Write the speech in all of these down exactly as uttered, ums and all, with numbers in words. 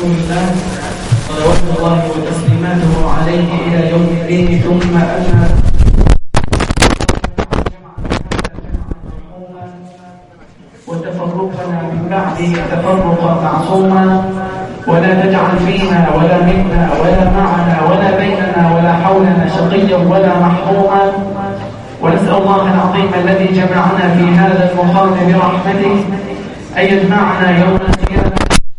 رسول الله صلوات الله وتسليماته عليه إلى يوم الدين. ثم أما وتفرقنا من بعده تفرقا معصوما، ولا تجعل فينا ولا منا ولا معنا ولا بيننا ولا حولنا شقيا ولا محروما. ونسأل الله العظيم الذي جمعنا في هذا المقام برحمته أن يجمعنا يوم القيامة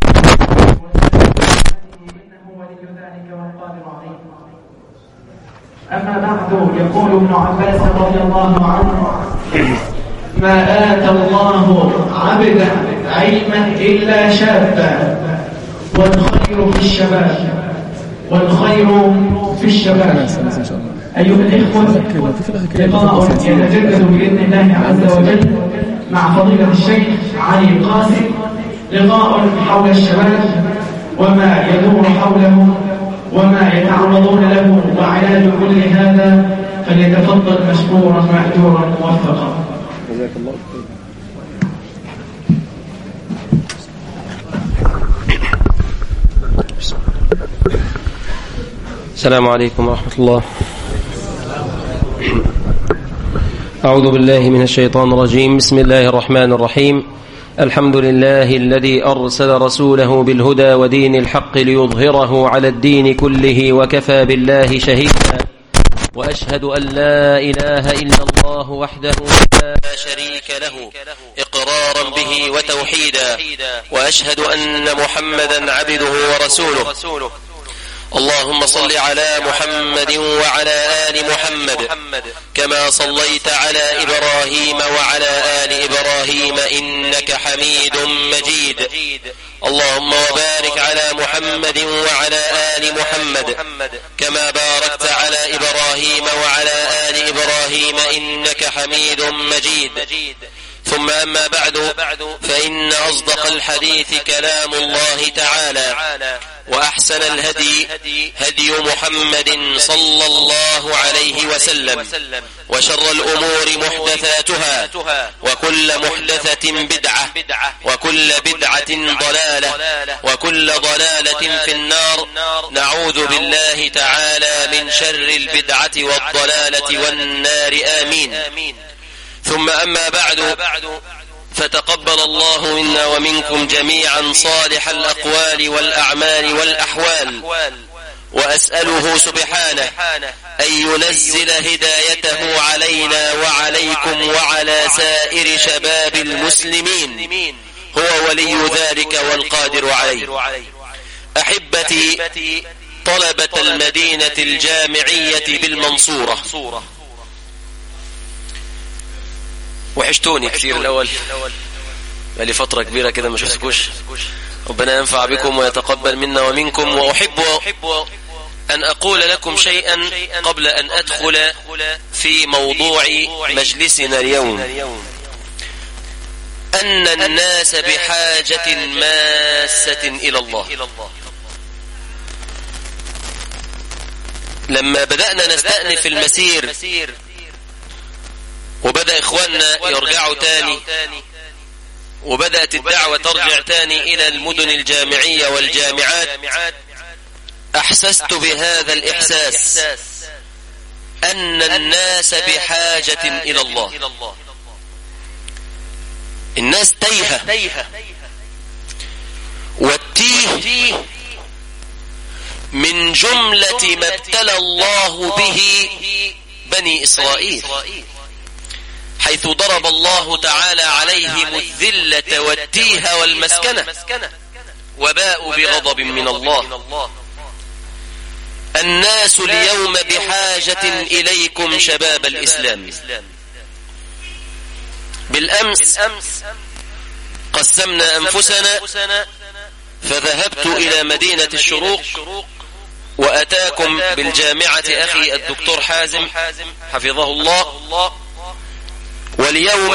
إنه ولي ذلك والقادر عليه. أما بعد، يقول ابن عباس رضي الله عنه: ما آتى الله عبدا علما إلا شابا، والخير في الشباب والخير في الشباب. أيها الإخوة، لقاء يتجدد بإذن الله عز وجل مع فضيلة الشيخ علي القاسم، لقاء حول الشباب وما يدور حوله وما يتعرضون له وعلاج كل هذا. فليتفضل مشكورا مأجورا موفقا. جزاك الله خير. السلام عليكم ورحمة الله. أعوذ بالله من الشيطان الرجيم. بسم الله الرحمن الرحيم. الحمد لله الذي أرسل رسوله بالهدى ودين الحق ليظهره على الدين كله، وكفى بالله شهيدا. وأشهد أن لا إله إلا الله وحده لا شريك له إقرارا به وتوحيدا، وأشهد أن محمدا عبده ورسوله. اللهم صل على محمد وعلى آل محمد كما صليت على إبراهيم وعلى آل إبراهيم إنك حميد مجيد. اللهم وبارك على محمد وعلى آل محمد كما باركت على إبراهيم وعلى آل إبراهيم إنك حميد مجيد. ثم أما بعد، فإن أصدق الحديث كلام الله تعالى، وأحسن الهدي هدي محمد صلى الله عليه وسلم، وشر الأمور محدثاتها، وكل محدثة بدعة، وكل بدعة ضلالة، وكل ضلالة في النار. نعوذ بالله تعالى من شر البدعة والضلالة والنار، آمين. ثم أما بعد، فتقبل الله منا ومنكم جميعا صالح الأقوال والأعمال والأحوال، وأسأله سبحانه أن ينزل هدايته علينا وعليكم وعلى سائر شباب المسلمين، هو ولي ذلك والقادر عليه. أحبتي طلبة المدينة الجامعية بالمنصورة، وحشتوني كثير الأول، بقالي فترة كبيرة كده ما شفتكوش. ربنا ينفع بكم ويتقبل منا ومنكم. وأحب أن أقول لكم شيئا قبل أن أدخل في موضوع مجلسنا اليوم، أن الناس بحاجة ماسة إلى الله. لما بدأنا نستأنف المسير وبدأ إخواننا يرجعوا تاني، وبدأت الدعوة ترجع تاني إلى المدن الجامعية والجامعات، أحسست بهذا الإحساس أن الناس بحاجة إلى الله. الناس تايهة، والتيه من جملة ما ابتلى الله به بني إسرائيل، حيث ضرب الله تعالى عليهم الذلة والتيه والمسكنة، وباءوا بغضب من الله. الناس اليوم بحاجة إليكم شباب الإسلام. بالأمس قسمنا أنفسنا، فذهبت إلى مدينة الشروق، وأتاكم بالجامعة أخي الدكتور حازم حفظه الله. واليوم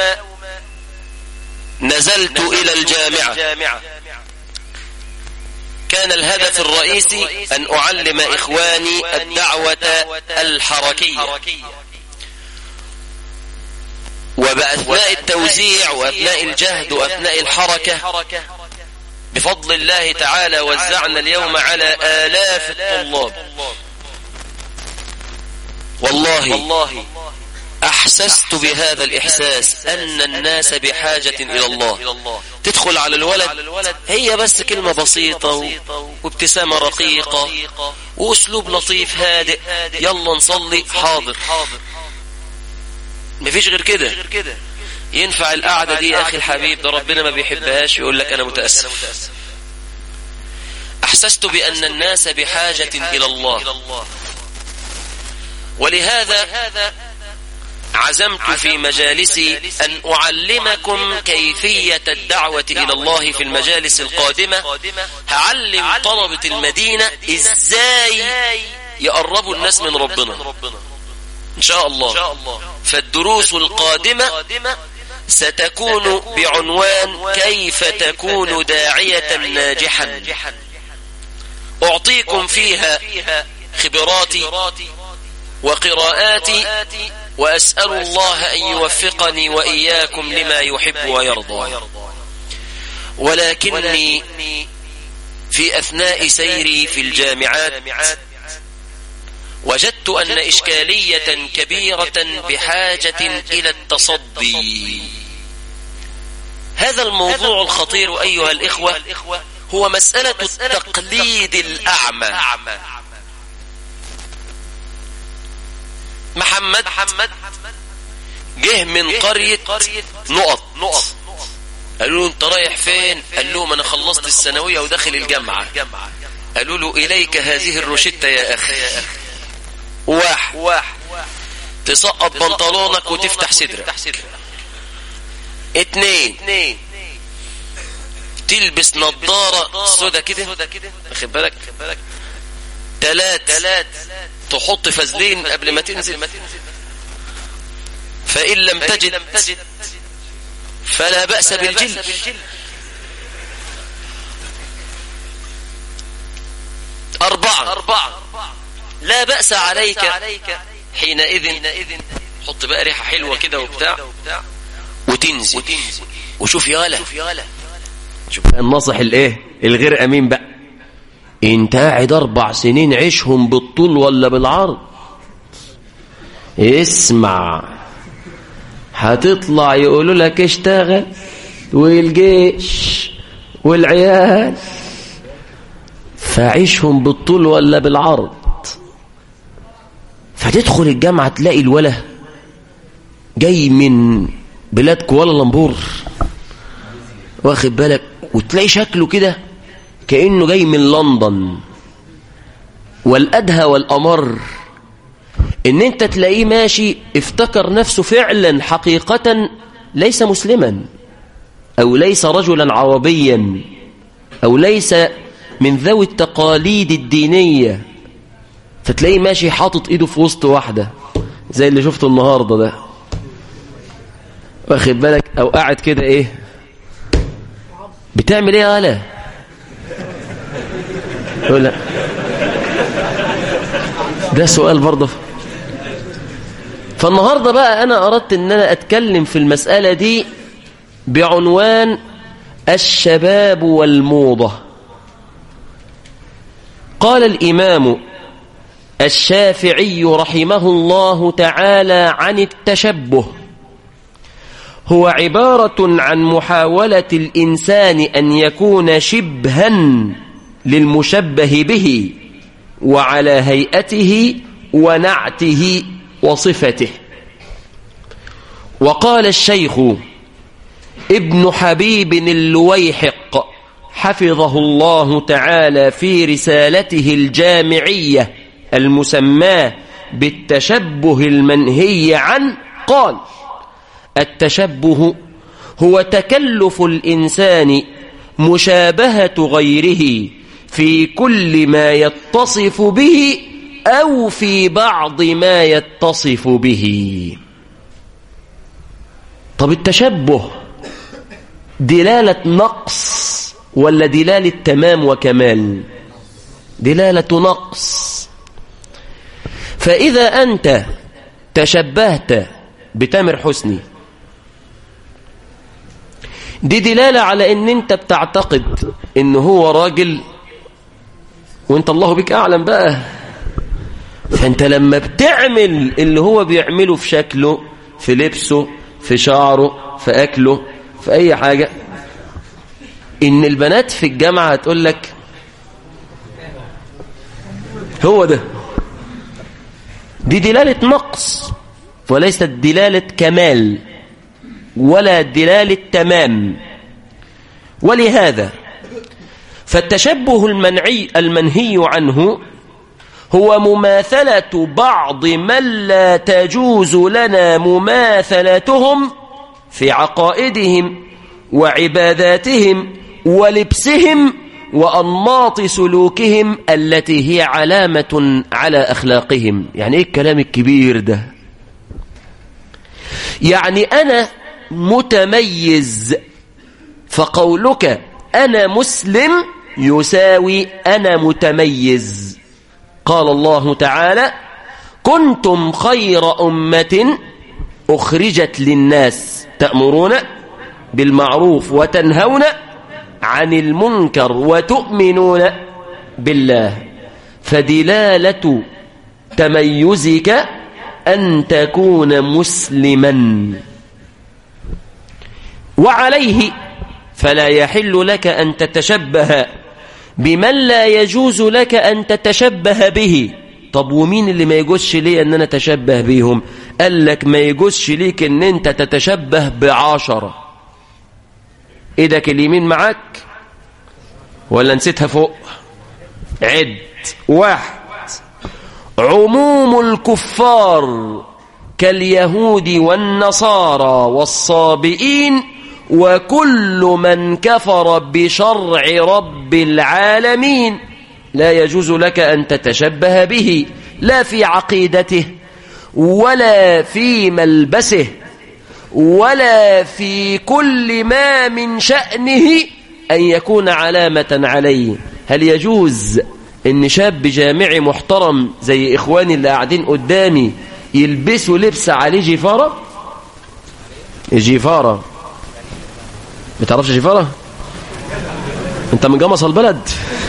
نزلت إلى الجامعة. كان الهدف الرئيسي أن أعلم إخواني الدعوة الحركية، وبأثناء التوزيع وأثناء الجهد وأثناء الحركة بفضل الله تعالى وزعنا اليوم على آلاف الطلاب. والله أحسست بهذا الإحساس أن الناس بحاجة إلى الله. تدخل على الولد هي بس كلمة بسيطة وابتسامة رقيقة وأسلوب لطيف هادئ، يلا نصلي، حاضر، مفيش غير كده. ينفع القعدة دي يا أخي الحبيب؟ ده ربنا ما بيحبهاش، يقول لك أنا متأسف. أحسست بأن الناس بحاجة إلى الله، ولهذا عزمت في مجالسي أن أعلمكم كيفية الدعوة إلى الله في المجالس القادمة. هعلم طلبة المدينة إزاي يقربوا الناس من ربنا إن شاء الله. فالدروس القادمة ستكون بعنوان كيف تكون داعية ناجحا. أعطيكم فيها خبراتي وقراءاتي، وأسأل الله أن يوفقني وإياكم لما يحب ويرضى. ولكني في أثناء سيري في الجامعات وجدت أن إشكالية كبيرة بحاجة إلى التصدي. هذا الموضوع الخطير أيها الإخوة هو مسألة التقليد الأعمى. محمد جه من قرية نقط، قالوا له انت رايح فين؟ قال لهم انا خلصت الثانوية وداخل الجامعة. قالوا له اليك هذه الروشتة يا اخي. واحد، تسقط بنطلونك وتفتح صدرك. اتنين، تلبس نظارة سودا كده، واخد بالك. تلات، تحط فازلين قبل ما تنزل. فإن لم تجد فلا بأس بالجلد. أربعة، لا بأس عليك حينئذ حط بقى ريحة حلوة كده وبتاع وتنزل وشوف يالا. شوف الناصح الايه الغير امين بقى، انت قاعد اربع سنين عيشهم بالطول ولا بالعرض. اسمع، هتطلع يقولوا لك اشتغل والجيش والعيال، فعيشهم بالطول ولا بالعرض. فتدخل الجامعة تلاقي الوله جاي من بلاد كوالالمبور، واخد بالك، وتلاقي شكله كده كأنه جاي من لندن. والأدهى والأمر ان انت تلاقيه ماشي افتكر نفسه فعلا حقيقة ليس مسلما، او ليس رجلا عربيا، او ليس من ذوي التقاليد الدينية. فتلاقيه ماشي حاطط ايده في وسط واحدة زي اللي شفته النهاردة ده، واخد بالك، او قاعد كده ايه بتعمل ايه يا آلا؟ ولا ده سؤال برضه. فالنهاردة بقى أنا أردت أن أنا أتكلم في المسألة دي بعنوان الشباب والموضة. قال الإمام الشافعي رحمه الله تعالى عن التشبه: هو عبارة عن محاولة الإنسان أن يكون شبها للمشبه به وعلى هيئته ونعته وصفته. وقال الشيخ ابن حبيب اللويحق حفظه الله تعالى في رسالته الجامعية المسماة بالتشبه المنهي عنه، قال: التشبه هو تكلف الإنسان مشابهة غيره في كل ما يتصف به أو في بعض ما يتصف به. طب التشبه دلالة نقص ولا دلالة تمام وكمال؟ دلالة نقص. فإذا أنت تشبهت بتامر حسني، دي دلالة على ان انت بتعتقد ان هو راجل وانت الله بك اعلم بقى. فانت لما بتعمل اللي هو بيعمله في شكله، في لبسه، في شعره، في اكله، في اي حاجة، ان البنات في الجامعة هتقول لك هو ده. دي دلالة نقص وليست دلالة كمال ولا دلالة تمام. ولهذا فالتشبه المنعي المنهي عنه هو مماثلة بعض من لا تجوز لنا مماثلتهم في عقائدهم وعباداتهم ولبسهم وأنماط سلوكهم التي هي علامة على أخلاقهم. يعني إيه الكلام الكبير ده؟ يعني أنا متميز، فقولك أنا مسلم يساوي أنا متميز. قال الله تعالى: كنتم خير أمة أخرجت للناس تأمرون بالمعروف وتنهون عن المنكر وتؤمنون بالله. فدلالة تميزك أن تكون مسلما، وعليه فلا يحل لك أن تتشبه بمن لا يجوز لك أن تتشبه به. طب ومين اللي ما يجوزش ليه أن أنا تشبه بيهم؟ قال لك ما يجوزش ليك أن أنت تتشبه بعشرة. إيدك اليمين معك ولا نسيتها فوق؟ عد. واحد، عموم الكفار كاليهود والنصارى والصابئين وكل من كفر بشرع رب العالمين لا يجوز لك أن تتشبه به، لا في عقيدته ولا في ملبسه ولا في كل ما من شأنه أن يكون علامة عليه. هل يجوز إن شاب جامعي محترم زي إخواني اللي قاعدين قدامي يلبسوا لبس عليه جفارة؟ جفارة بتعرفش جفارة؟ انت من جمص البلد؟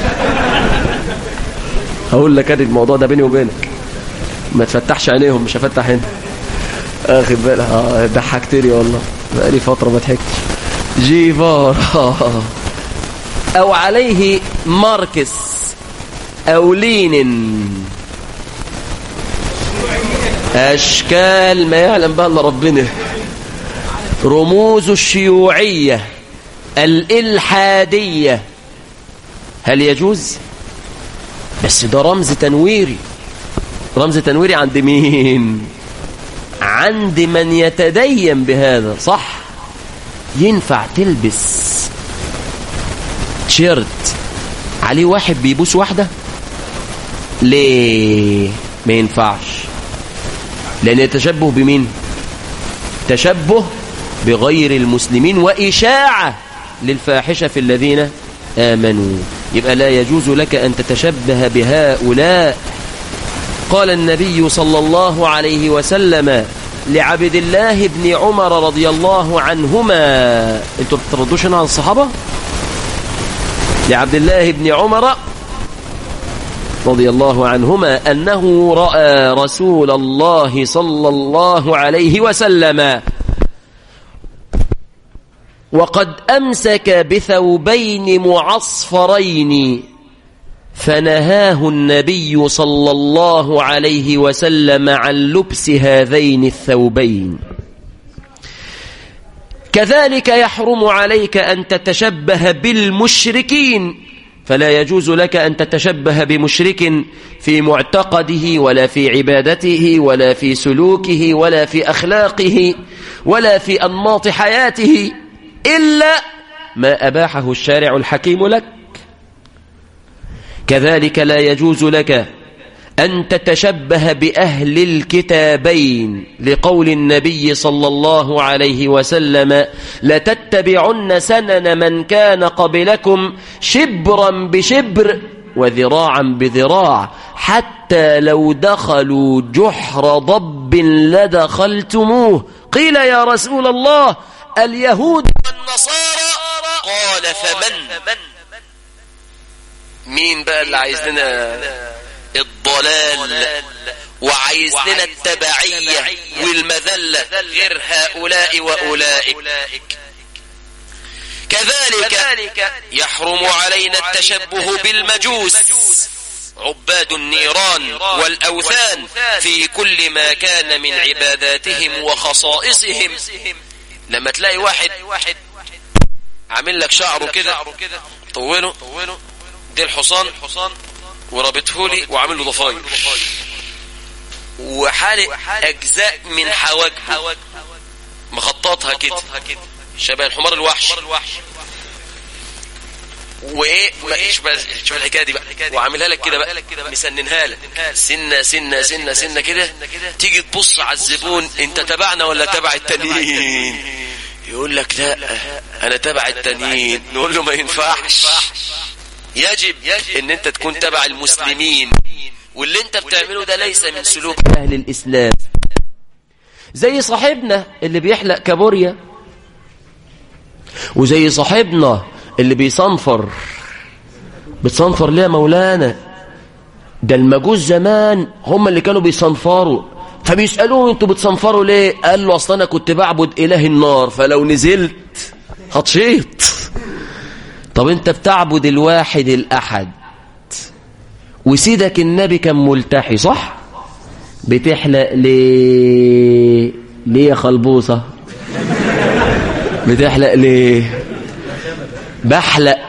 هقول لك ادي الموضوع ده بيني وبينك، ما تفتحش عينيهم، مش هفتح هنا. اخد بالك؟ اه ضحكتني والله، بقالي فترة ما ضحكتش. جيفارة او عليه ماركس او لينين، اشكال ما يعلم بها الا ربنا، رموز الشيوعية الإلحادية. هل يجوز؟ بس ده رمز تنويري. رمز تنويري عند مين؟ عند من يتدين بهذا. صح، ينفع تلبس تيشيرت عليه واحد بيبوس واحدة؟ ليه ما ينفعش؟ لأن يتشبه بمين؟ تشبه بغير المسلمين وإشاعة للفاحشة في الذين آمنوا. يبقى لا يجوز لك أن تتشبه بهؤلاء. قال النبي صلى الله عليه وسلم لعبد الله بن عمر رضي الله عنهما، انتوا بتردوش هنا عن الصحابة؟ لعبد الله بن عمر رضي الله عنهما أنه رأى رسول الله صلى الله عليه وسلم وقد أمسك بثوبين معصفرين، فنهاه النبي صلى الله عليه وسلم عن لبس هذين الثوبين. كذلك يحرم عليك أن تتشبه بالمشركين، فلا يجوز لك أن تتشبه بمشرك في معتقده ولا في عبادته ولا في سلوكه ولا في أخلاقه ولا في أنماط حياته إلا ما أباحه الشارع الحكيم لك. كذلك لا يجوز لك أن تتشبه بأهل الكتابين، لقول النبي صلى الله عليه وسلم: لتتبعن سنن من كان قبلكم شبرا بشبر وذراعا بذراع حتى لو دخلوا جحر ضب لدخلتموه. قيل يا رسول الله اليهود والنصارى؟ قال فمن. مين بقى اللي عايز لنا الضلال وعايز لنا التبعية والمذلة غير هؤلاء وأولئك؟ كذلك يحرم علينا التشبه بالمجوس عباد النيران والأوثان في كل ما كان من عباداتهم وخصائصهم. لما تلاقي واحد عامل لك شعره كده طوله دي الحصان ورابطه لي وعامل له ضفاير وحالق أجزاء من حواجبه مخططها كده شبه الحمار الوحش، وايه شوف الحكايه دي بقى وعاملها لك كده بقى مسننها لك سنه سنه سنه سنه كده. تيجي تبص على الزبون انت تبعنا ولا تبع التانيين؟ يقول لك لا انا تبع التانيين. نقول له ما ينفعش، يجب ان انت تكون تبع المسلمين، واللي انت بتعمله ده ليس من سلوك اهل الاسلام. زي صاحبنا اللي بيحلق كابوريا، وزي صاحبنا اللي بيصنفر. بتصنفر ليه يا مولانا؟ ده المجوس زمان هم اللي كانوا بيصنفروا، فبيسألوه انتوا بتصنفروا ليه؟ قال له اصلا انا كنت بعبد اله النار، فلو نزلت هتشيط. طب انت بتعبد الواحد الاحد، وسيدك النبي كان ملتحي صح؟ بتحلق ليه؟ ليه يا خلبوصة؟ بتحلق ليه؟ بحلق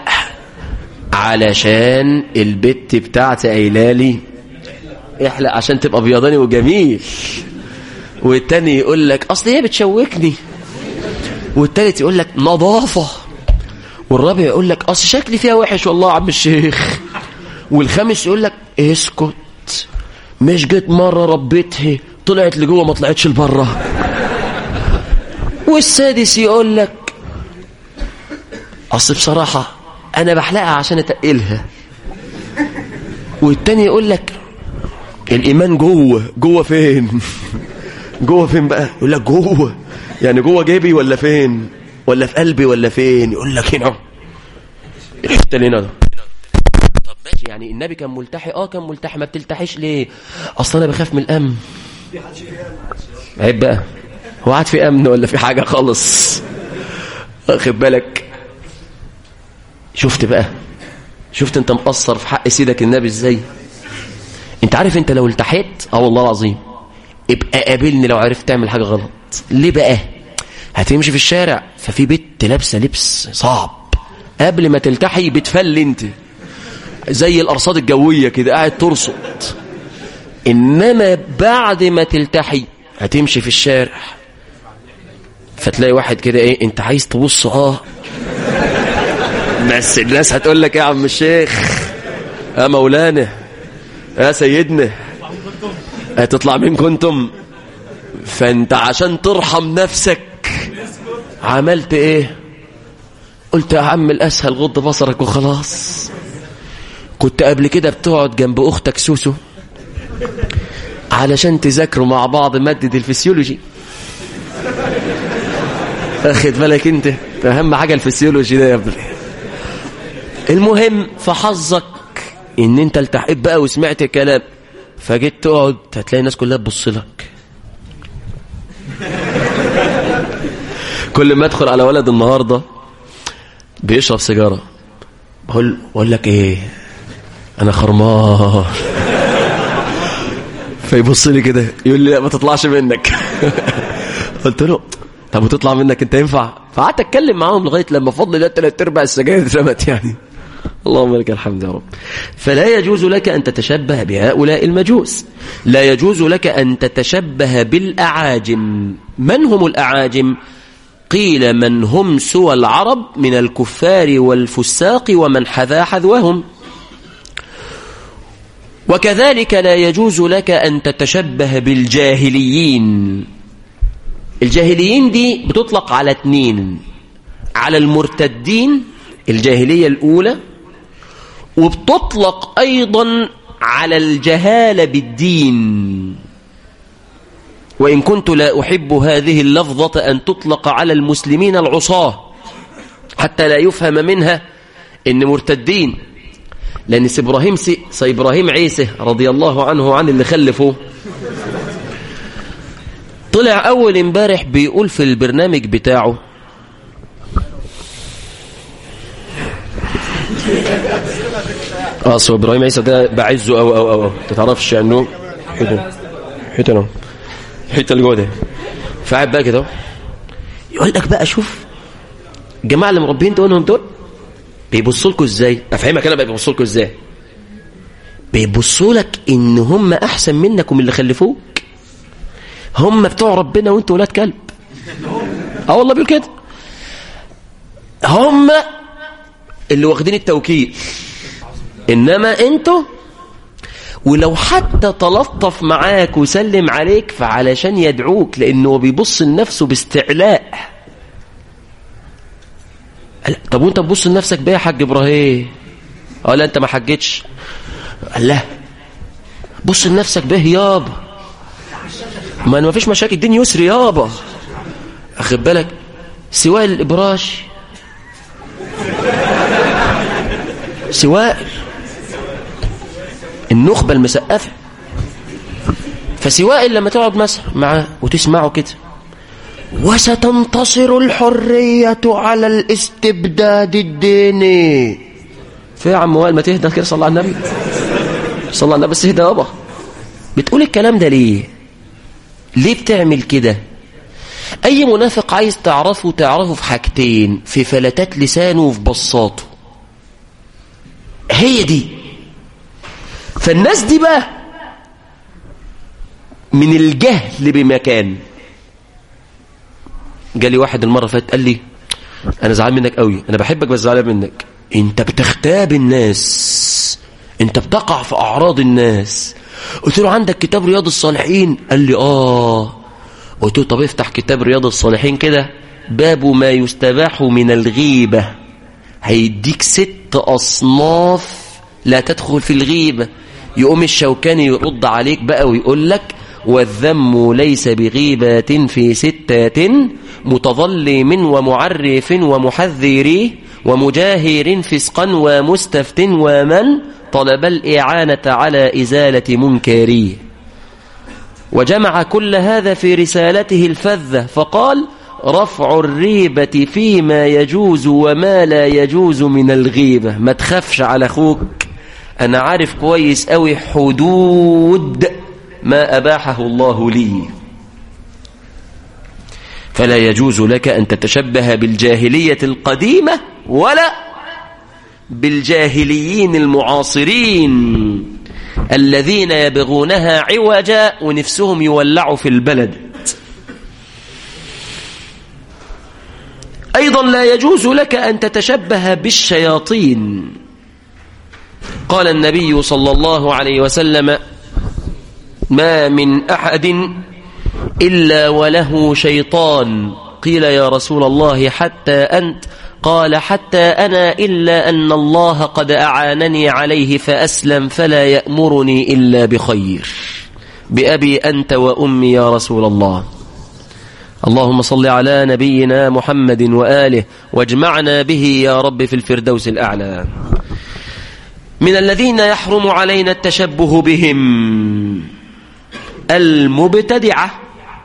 علشان البت بتاعتي قايلالي احلق عشان تبقى بيضاني وجميل، والتاني يقول لك اصل هي بتشوكني، والتالت يقول لك نظافة، والرابع يقول لك اصل شكلي فيها وحش والله يا عم الشيخ، والخامس يقول لك اسكت مش جيت مرة ربيتها طلعت لجوه ما طلعتش لبره، والسادس يقول لك اصل بصراحة انا بحلقها عشان اتقلها، والتاني يقول لك الايمان جوه. جوه فين؟ جوه فين بقى؟ يقول لك جوه يعني جوه جيبي ولا فين؟ ولا في قلبي ولا فين؟ يقول لك هنا الحته اللي هنا. طب ماشي، يعني النبي كان ملتحي؟ اه كان ملتحي. ما بتلتحيش ليه؟ اصل انا بخاف من الامن. عيب بقى، هو قاعد في امن ولا في حاجه خالص؟ واخد بالك؟ شفت بقى؟ شفت انت مقصر في حق سيدك النبي ازاي؟ انت عارف انت لو التحيت اه والله العظيم ابقى قابلني لو عرفت تعمل حاجه غلط. ليه بقى؟ هتمشي في الشارع ففي بنت لابسه لبس صعب، قبل ما تلتحي بتفل انت زي الارصاد الجويه كده قاعد ترصد، انما بعد ما تلتحي هتمشي في الشارع فتلاقي واحد كده ايه انت عايز تبص اه بس الناس هتقول لك يا عم الشيخ يا مولانا يا سيدنا هتطلع من كنتم، فانت عشان ترحم نفسك عملت ايه؟ قلت يا عم الاسهل غض بصرك وخلاص. كنت قبل كده بتقعد جنب اختك سوسو علشان تذاكروا مع بعض مادة الفسيولوجي، اخد بالك انت؟ اهم حاجة الفسيولوجي ده يا ابني. المهم فحظك ان انت التحقت بقى وسمعت كلام، فجيت تقعد هتلاقي الناس كلها تبص لك. كل ما ادخل على ولد النهارده بيشرب سيجاره بقول بقول لك ايه انا خرمان، فيبص لي كده يقول لي لا ما تطلعش منك. قلت له طب وتطلع منك انت ينفع؟ فقعدت اتكلم معاهم لغايه لما فضل الله ثلاث ارباع السجاير اترمت يعني. اللهم لك الحمد يا رب. فلا يجوز لك أن تتشبه بهؤلاء المجوس، لا يجوز لك أن تتشبه بالأعاجم. من هم الأعاجم؟ قيل من هم سوى العرب من الكفار والفساق ومن حذا حذوهم. وكذلك لا يجوز لك أن تتشبه بالجاهليين. الجاهليين دي بتطلق على اثنين، على المرتدين الجاهلية الأولى، وبتطلق أيضا على الجهالة بالدين، وإن كنت لا أحب هذه اللفظة أن تطلق على المسلمين العصاة، حتى لا يفهم منها إن مرتدين. لأن سإبراهيم سإبراهيم عيسى رضي الله عنه عن اللي خلفه طلع أول امبارح بيقول في البرنامج بتاعه أصل إبراهيم عيسى ده بعزه أو أو أو تتعرفش عنه حيتنا حيتنا حيت الجودة فعب بقى كده يقول لك بقى شوف الجماعة اللي مربين دولهم دول بيبصوا لكم ازاي. افهمك انا بقى بيبصوا لكم ازاي. بيبصوا لك ان هم احسن منك ومن اللي خلفوك. هم بتوع ربنا وانتوا ولاد كلب. اه والله بيقول كده. هم اللي واخدين التوكيل انما انتوا ولو حتى تلطف معاك وسلم عليك فعلشان يدعوك لانه بيبص لنفسه باستعلاء. طب وانت تبص لنفسك بيه يا حاج ابراهيم؟ اه لا انت ما حجتش. قال لا بص لنفسك بيه يابا ما ما فيش مشاكل الدين يسري يابا. اخد بالك سواء الابراش سواء النخبة المسقفة. فسواء لما تقعد مثلا معاه وتسمعه كده وستنتصر الحرية على الاستبداد الديني. في يا عم وائل ما تهدى كده صلى على النبي صلى على النبي بس اهدى يابا. بتقول الكلام ده ليه؟ ليه بتعمل كده؟ اي منافق عايز تعرفه تعرفه في حاجتين: في فلتات لسانه وفي بصاته. هي دي. فالناس دي بقى من الجهل بمكان. جالي واحد المرة فاتت قال لي انا زعلان منك قوي، انا بحبك بس زعلان منك، انت بتغتاب الناس، انت بتقع في اعراض الناس. قلت له عندك كتاب رياض الصالحين؟ قال لي اه. قلت له طب افتح كتاب رياض الصالحين كده باب ما يستباح من الغيبة، هيديك ست اصناف لا تدخل في الغيبة. يقوم الشوكاني يرد عليك بقى ويقول لك والذم ليس بغيبة في ستات: متظلم ومعرف ومحذر ومجاهر فسقا ومستفت ومن طلب الإعانة على إزالة منكريه. وجمع كل هذا في رسالته الفذة فقال: رفع الريبة فيما يجوز وما لا يجوز من الغيبة. ما تخافش على أخوك، أنا عارف كويس أوي حدود ما أباحه الله لي. فلا يجوز لك أن تتشبه بالجاهلية القديمة ولا بالجاهليين المعاصرين الذين يبغونها عوجا ونفسهم يولعوا في البلد. أيضا لا يجوز لك أن تتشبه بالشياطين. قال النبي صلى الله عليه وسلم: ما من أحد إلا وله شيطان. قيل يا رسول الله حتى أنت؟ قال حتى أنا، إلا أن الله قد أعانني عليه فأسلم فلا يأمرني إلا بخير. بأبي أنت وأمي يا رسول الله. اللهم صل على نبينا محمد وآله واجمعنا به يا رب في الفردوس الأعلى. من الذين يحرم علينا التشبه بهم المبتدعة.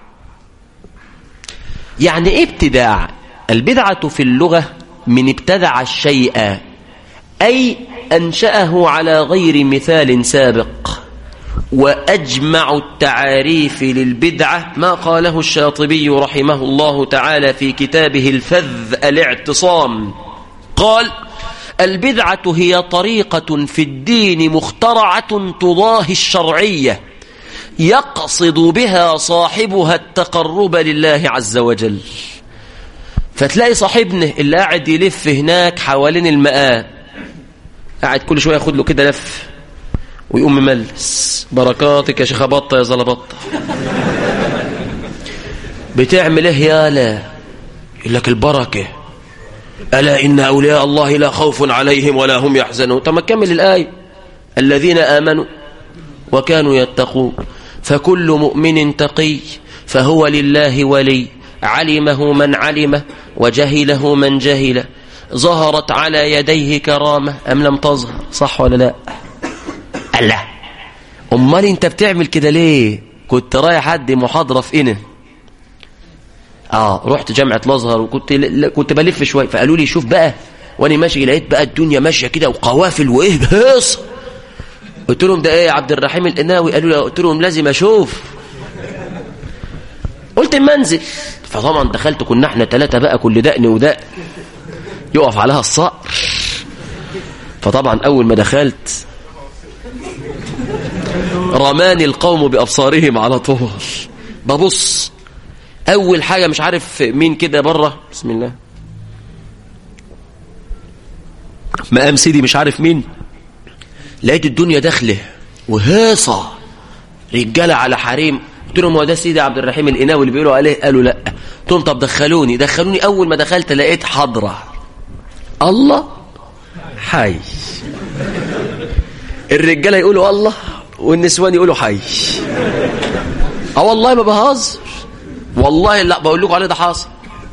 يعني ايه ابتداع؟ البدعة في اللغة من ابتدع الشيء، أي أنشأه على غير مثال سابق. وأجمع التعاريف للبدعة ما قاله الشاطبي رحمه الله تعالى في كتابه الفذ الاعتصام. قال: البدعة هي طريقة في الدين مخترعة تضاهي الشرعية يقصد بها صاحبها التقرب لله عز وجل. فتلاقي صاحبنا اللي قاعد يلف هناك حوالين المآب، قاعد كل شوية ياخد له كده لف ويقوم مملس: بركاتك يا شيخ بطة يا زلبطة. بتعمل ايه يالا؟ يقول لك البركة. ألا إن أولياء الله لا خوف عليهم ولا هم يحزنون. طب ما تكمل الآية: الذين آمنوا وكانوا يتقون. فكل مؤمن تقي فهو لله ولي، علمه من علمه وجهله من جهله. ظهرت على يديه كرامة أم لم تظهر؟ صح ولا لا؟ قال لا. أمال أنت بتعمل كده ليه؟ كنت رايح أدي محاضرة في إنه آه رحت جامعة الأزهر وكنت كنت بلف شوية، فقالوا لي شوف بقى، وأنا ماشي لقيت بقى الدنيا ماشية كده وقوافل وإيه هيص. قلت لهم ده إيه يا عبد الرحيم القناوي؟ قالوا لي، قلت لهم لازم أشوف. قلت اما انزل، فطبعا دخلت، كنا احنا ثلاثة بقى، كل دقن ودق يقف عليها الصقر. فطبعا أول ما دخلت رماني القوم بأبصارهم على طول. ببص أول حاجة مش عارف مين كده بره، بسم الله، مقام سيدي مش عارف مين، لقيت الدنيا داخله وهيصة رجالة على حريم. قلت لهم هو ده سيدي عبد الرحيم القناوي اللي بيقولوا عليه؟ قالوا لا. قلت لهم طب دخلوني. دخلوني أول ما دخلت لقيت حضرة الله حي. الرجالة يقولوا الله والنسوان يقولوا حي. اه والله ما بهزر، والله لا بقول لكم عليه ده حاصل.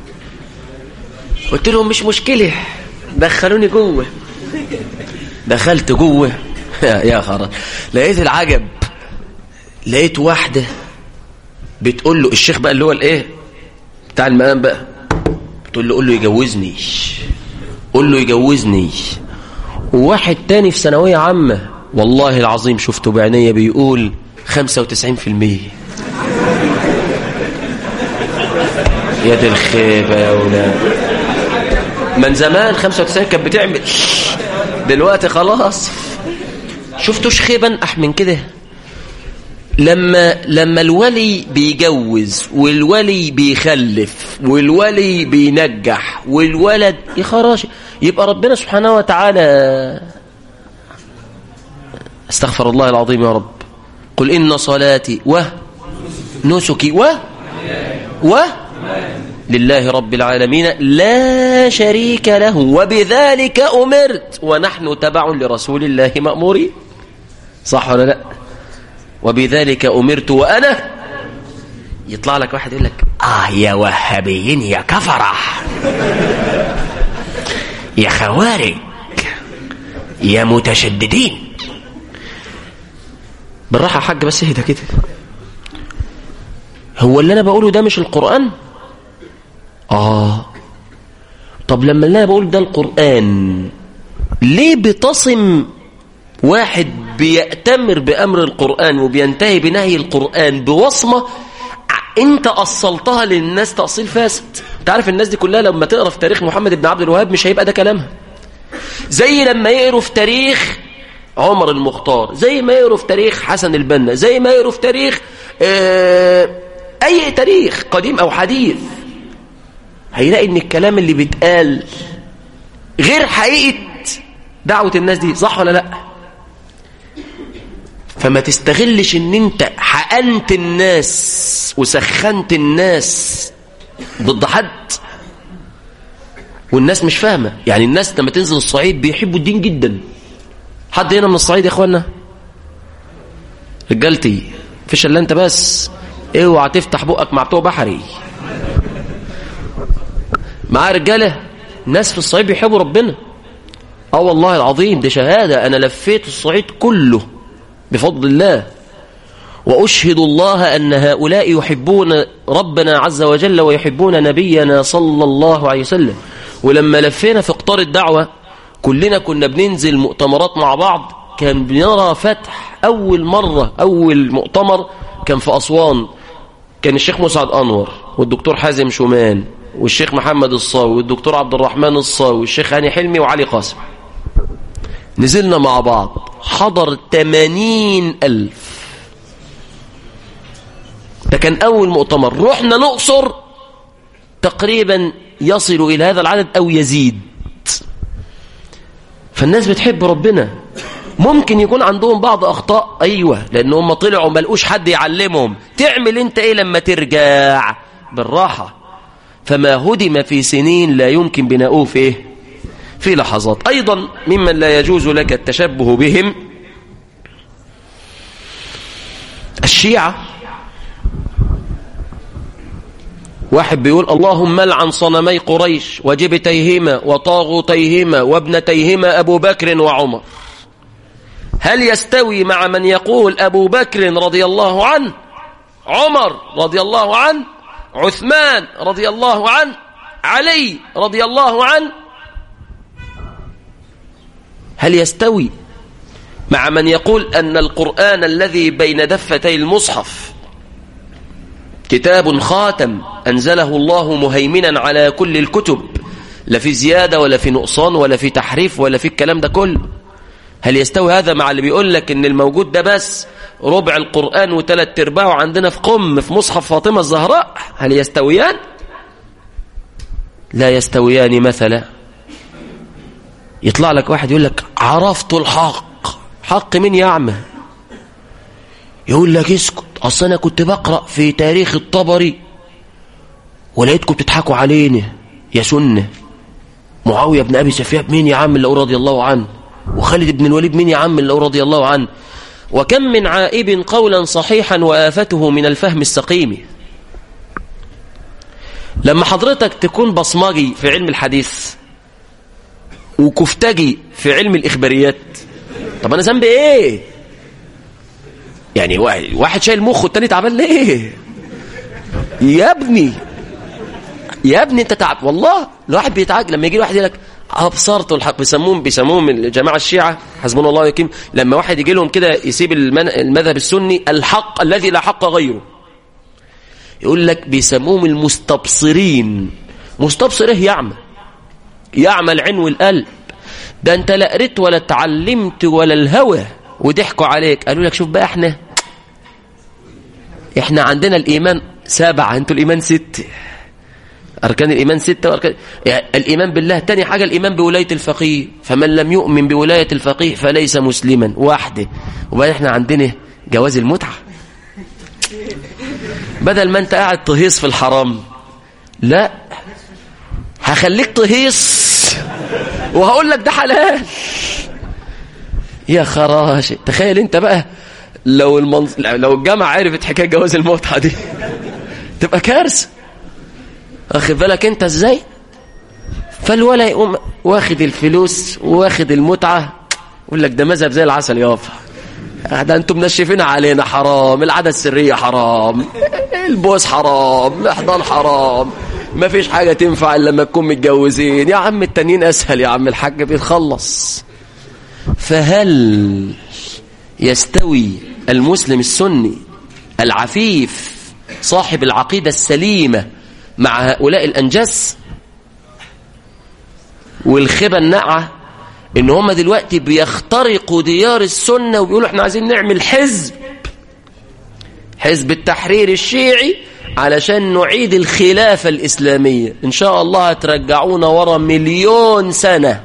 قلت لهم مش مشكلة، دخلوني جوه. دخلت جوه يا خرا، لقيت العجب. لقيت واحدة بتقول له، الشيخ بقى اللي هو الايه بتاع المقام بقى، بتقول له قول له يجوزني، قول له يجوزني. وواحد تاني في ثانوية عامة والله العظيم شفته بعينيا بيقول خمسة وتسعين في المية. يا دي الخيبة يا ولاد. من زمان خمسة وتسعين كانت بتعمل، دلوقتي خلاص. شفتوش خيبا أح من كده؟ لما لما الولي بيجوز والولي بيخلف والولي بينجح والولد يخرج، يبقى ربنا سبحانه وتعالى، استغفر الله العظيم يا رب، قل إن صلاتي ونسكي و و لله رب العالمين لا شريك له وبذلك أمرت ونحن تبع لرسول الله مأمورين. صح ولا لا؟ وبذلك أمرت وأنا. يطلع لك واحد يقول لك آه يا وهابيين يا كفرة يا خوارج يا متشددين. بالراحة يا حاج، بس اهدى كده. هو اللي أنا بقوله ده مش القرآن؟ آه طب لما اللي أنا بقوله ده القرآن، ليه بتصم واحد بيأتمر بأمر القرآن وبينتهي بنهي القرآن بوصمة انت أصلتها للناس تأصيل فاسد؟ انت عارف الناس دي كلها لما تقرأ في تاريخ محمد بن عبد الوهاب مش هيبقى ده كلامها. زي لما يقروا في تاريخ عمر المختار، زي ما يقروا في تاريخ حسن البنا، زي ما يقروا في تاريخ اه أي تاريخ قديم أو حديث، هيلاقي ان الكلام اللي بيتقال غير حقيقة دعوة الناس دي. صح ولا لا؟ فما تستغلش ان انت حقنت الناس وسخنت الناس ضد حد والناس مش فاهمة. يعني الناس لما تنزل الصعيد بيحبوا الدين جدا. حد هنا من الصعيد يا اخوانا؟ رجالتي فيش الا انت بس، اوعى تفتح بقك مع بتوع بحري. معاه رجاله ناس في الصعيد بيحبوا ربنا. اه والله العظيم دي شهادة، انا لفيت الصعيد كله بفضل الله، وأشهد الله أن هؤلاء يحبون ربنا عز وجل ويحبون نبينا صلى الله عليه وسلم. ولما لفينا في قطار الدعوة كلنا كنا بننزل مؤتمرات مع بعض، كان بنرى فتح. أول مرة أول مؤتمر كان في أسوان، كان الشيخ مسعد أنور والدكتور حازم شومان والشيخ محمد الصاوي والدكتور عبد الرحمن الصاوي والشيخ هاني حلمي وعلي قاسم. نزلنا مع بعض، حضر ثمانين ألف. ده كان أول مؤتمر. رحنا الأقصر تقريبا يصل إلى هذا العدد أو يزيد. فالناس بتحب ربنا. ممكن يكون عندهم بعض أخطاء، أيوة، لأنهم طلعوا ما لقوش حد يعلمهم. تعمل أنت إيه لما ترجع؟ بالراحة. فما هدم في سنين لا يمكن بناؤه في إيه؟ في لحظات. أيضا ممن لا يجوز لك التشبه بهم الشيعة. واحد بيقول اللهم لعن صنمي قريش وجبتيهما وطاغوتيهما وابنتيهما أبو بكر وعمر. هل يستوي مع من يقول أبو بكر رضي الله عنه، عمر رضي الله عنه، عثمان رضي الله عنه، علي رضي الله عنه؟ هل يستوي مع من يقول أن القرآن الذي بين دفتي المصحف كتاب خاتم أنزله الله مهيمنا على كل الكتب، لا في زيادة ولا في نقصان ولا في تحريف ولا في الكلام ده كله، هل يستوي هذا مع اللي بيقول لك ان الموجود ده بس ربع القرآن وثلاث ارباعه عندنا في قم في مصحف فاطمة الزهراء؟ هل يستويان؟ لا يستويان مثلا. يطلع لك واحد يقول لك عرفت الحق. حق مين يا عم؟ يقول لك اسكت، اصل انا كنت بقرأ في تاريخ الطبري ولقيتكم بتضحكوا علينا يا سنة. معاوية بن ابي سفيان مين يا عم اللي رضي الله عنه؟ وخالد بن الوليد مين يا عم اللي رضي الله عنه؟ وكم من عائب قولا صحيحا وآفته من الفهم السقيم. لما حضرتك تكون بصمجي في علم الحديث وكفتجي في علم الإخباريات، طب أنا ذنبي إيه؟ يعني واحد شايل مخه والتاني تعبان ليه؟ يا ابني يا ابني انت تعب والله. الواحد بيتعجب لما يجي واحد يقول لك ابصرت الحق. بيسموهم بيسموهم الجماعه الشيعه حسبنا الله ويكيم، لما واحد يجي لهم كده يسيب المذهب السني الحق الذي لا حق غيره، يقول لك بيسموهم المستبصرين. مستبصر ايه؟ يعمى يعمى العين والقلب. ده انت لا قريت ولا اتعلمت ولا الهوى وضحكوا عليك. قالوا لك شوف بقى احنا احنا عندنا الايمان سبعه، انتوا الايمان ست. أركان الإيمان ستة وأركان يعني الإيمان بالله. تاني حاجة الإيمان بولاية الفقيه، فمن لم يؤمن بولاية الفقيه فليس مسلما. واحدة. وبعدين احنا عندنا جواز المتعة. بدل ما انت قاعد تهيص في الحرام، لا هخليك تهيص وهقول لك ده حلال. يا خراش، تخيل انت بقى لو المنظ... لو الجامعة عرفت حكاية جواز المتعة دي تبقى كارثة. واخد بالك انت ازاي؟ فالولا يقوم واخد الفلوس واخد المتعة، يقول لك ده مذهب زي العسل يافا، ده انتم منشفين علينا، حرام، العادة السرية حرام، البوس حرام، الاحضان حرام، ما فيش حاجة تنفع الا لما تكون متجوزين. يا عم التانيين اسهل يا عم الحاج بيتخلص. فهل يستوي المسلم السني العفيف صاحب العقيدة السليمة مع هؤلاء الأنجاس والخبة الناعة إن هم دلوقتي بيخترقوا ديار السنة وبيقولوا احنا عايزين نعمل حزب حزب التحرير الشيعي علشان نعيد الخلافة الإسلامية؟ إن شاء الله هترجعونا ورا مليون سنة.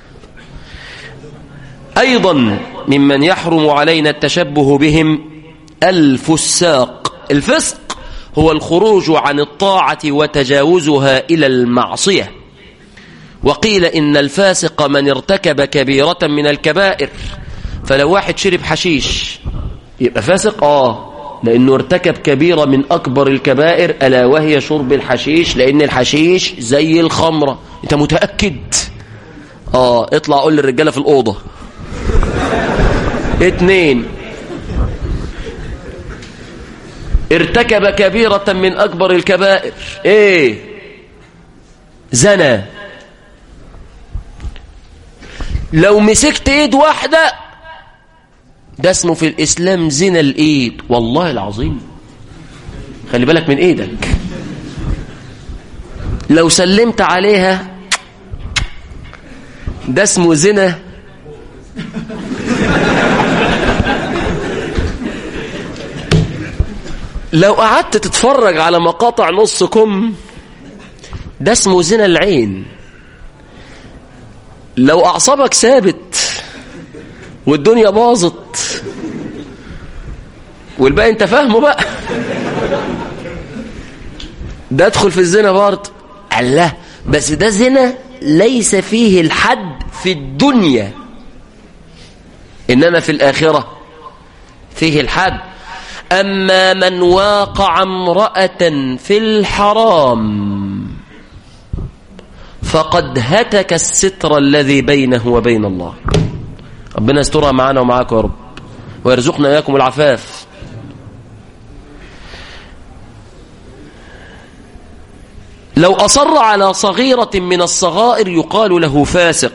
أيضا ممن يحرم علينا التشبه بهم الفساق. الفسق هو الخروج عن الطاعة وتجاوزها إلى المعصية. وقيل إن الفاسق من ارتكب كبيرة من الكبائر. فلو واحد شرب حشيش يبقى فاسق؟ آه لأنه ارتكب كبيرة من أكبر الكبائر، ألا وهي شرب الحشيش، لأن الحشيش زي الخمرة. أنت متأكد؟ آه اطلع قول للرجالة في الأوضة. اتنين، ارتكب كبيرة من أكبر الكبائر. ايه؟ زنا. لو مسكت ايد واحدة ده اسمه في الإسلام زنا الايد، والله العظيم. خلي بالك من ايدك. لو سلمت عليها ده اسمه زنا لو قعدت تتفرج على مقاطع نص كم ده اسمه زنا العين. لو أعصابك ثابت والدنيا باظت والباقي انت فاهمه بقى ده ادخل في الزنا برضه. الله، بس ده زنا ليس فيه الحد في الدنيا، إنما في الآخرة فيه الحد. أما من واقع امرأة في الحرام فقد هتك الستر الذي بينه وبين الله. ربنا يسترها معنا ومعاكم يا رب، ويرزقنا إياكم العفاف. لو أصر على صغيرة من الصغائر يقال له فاسق.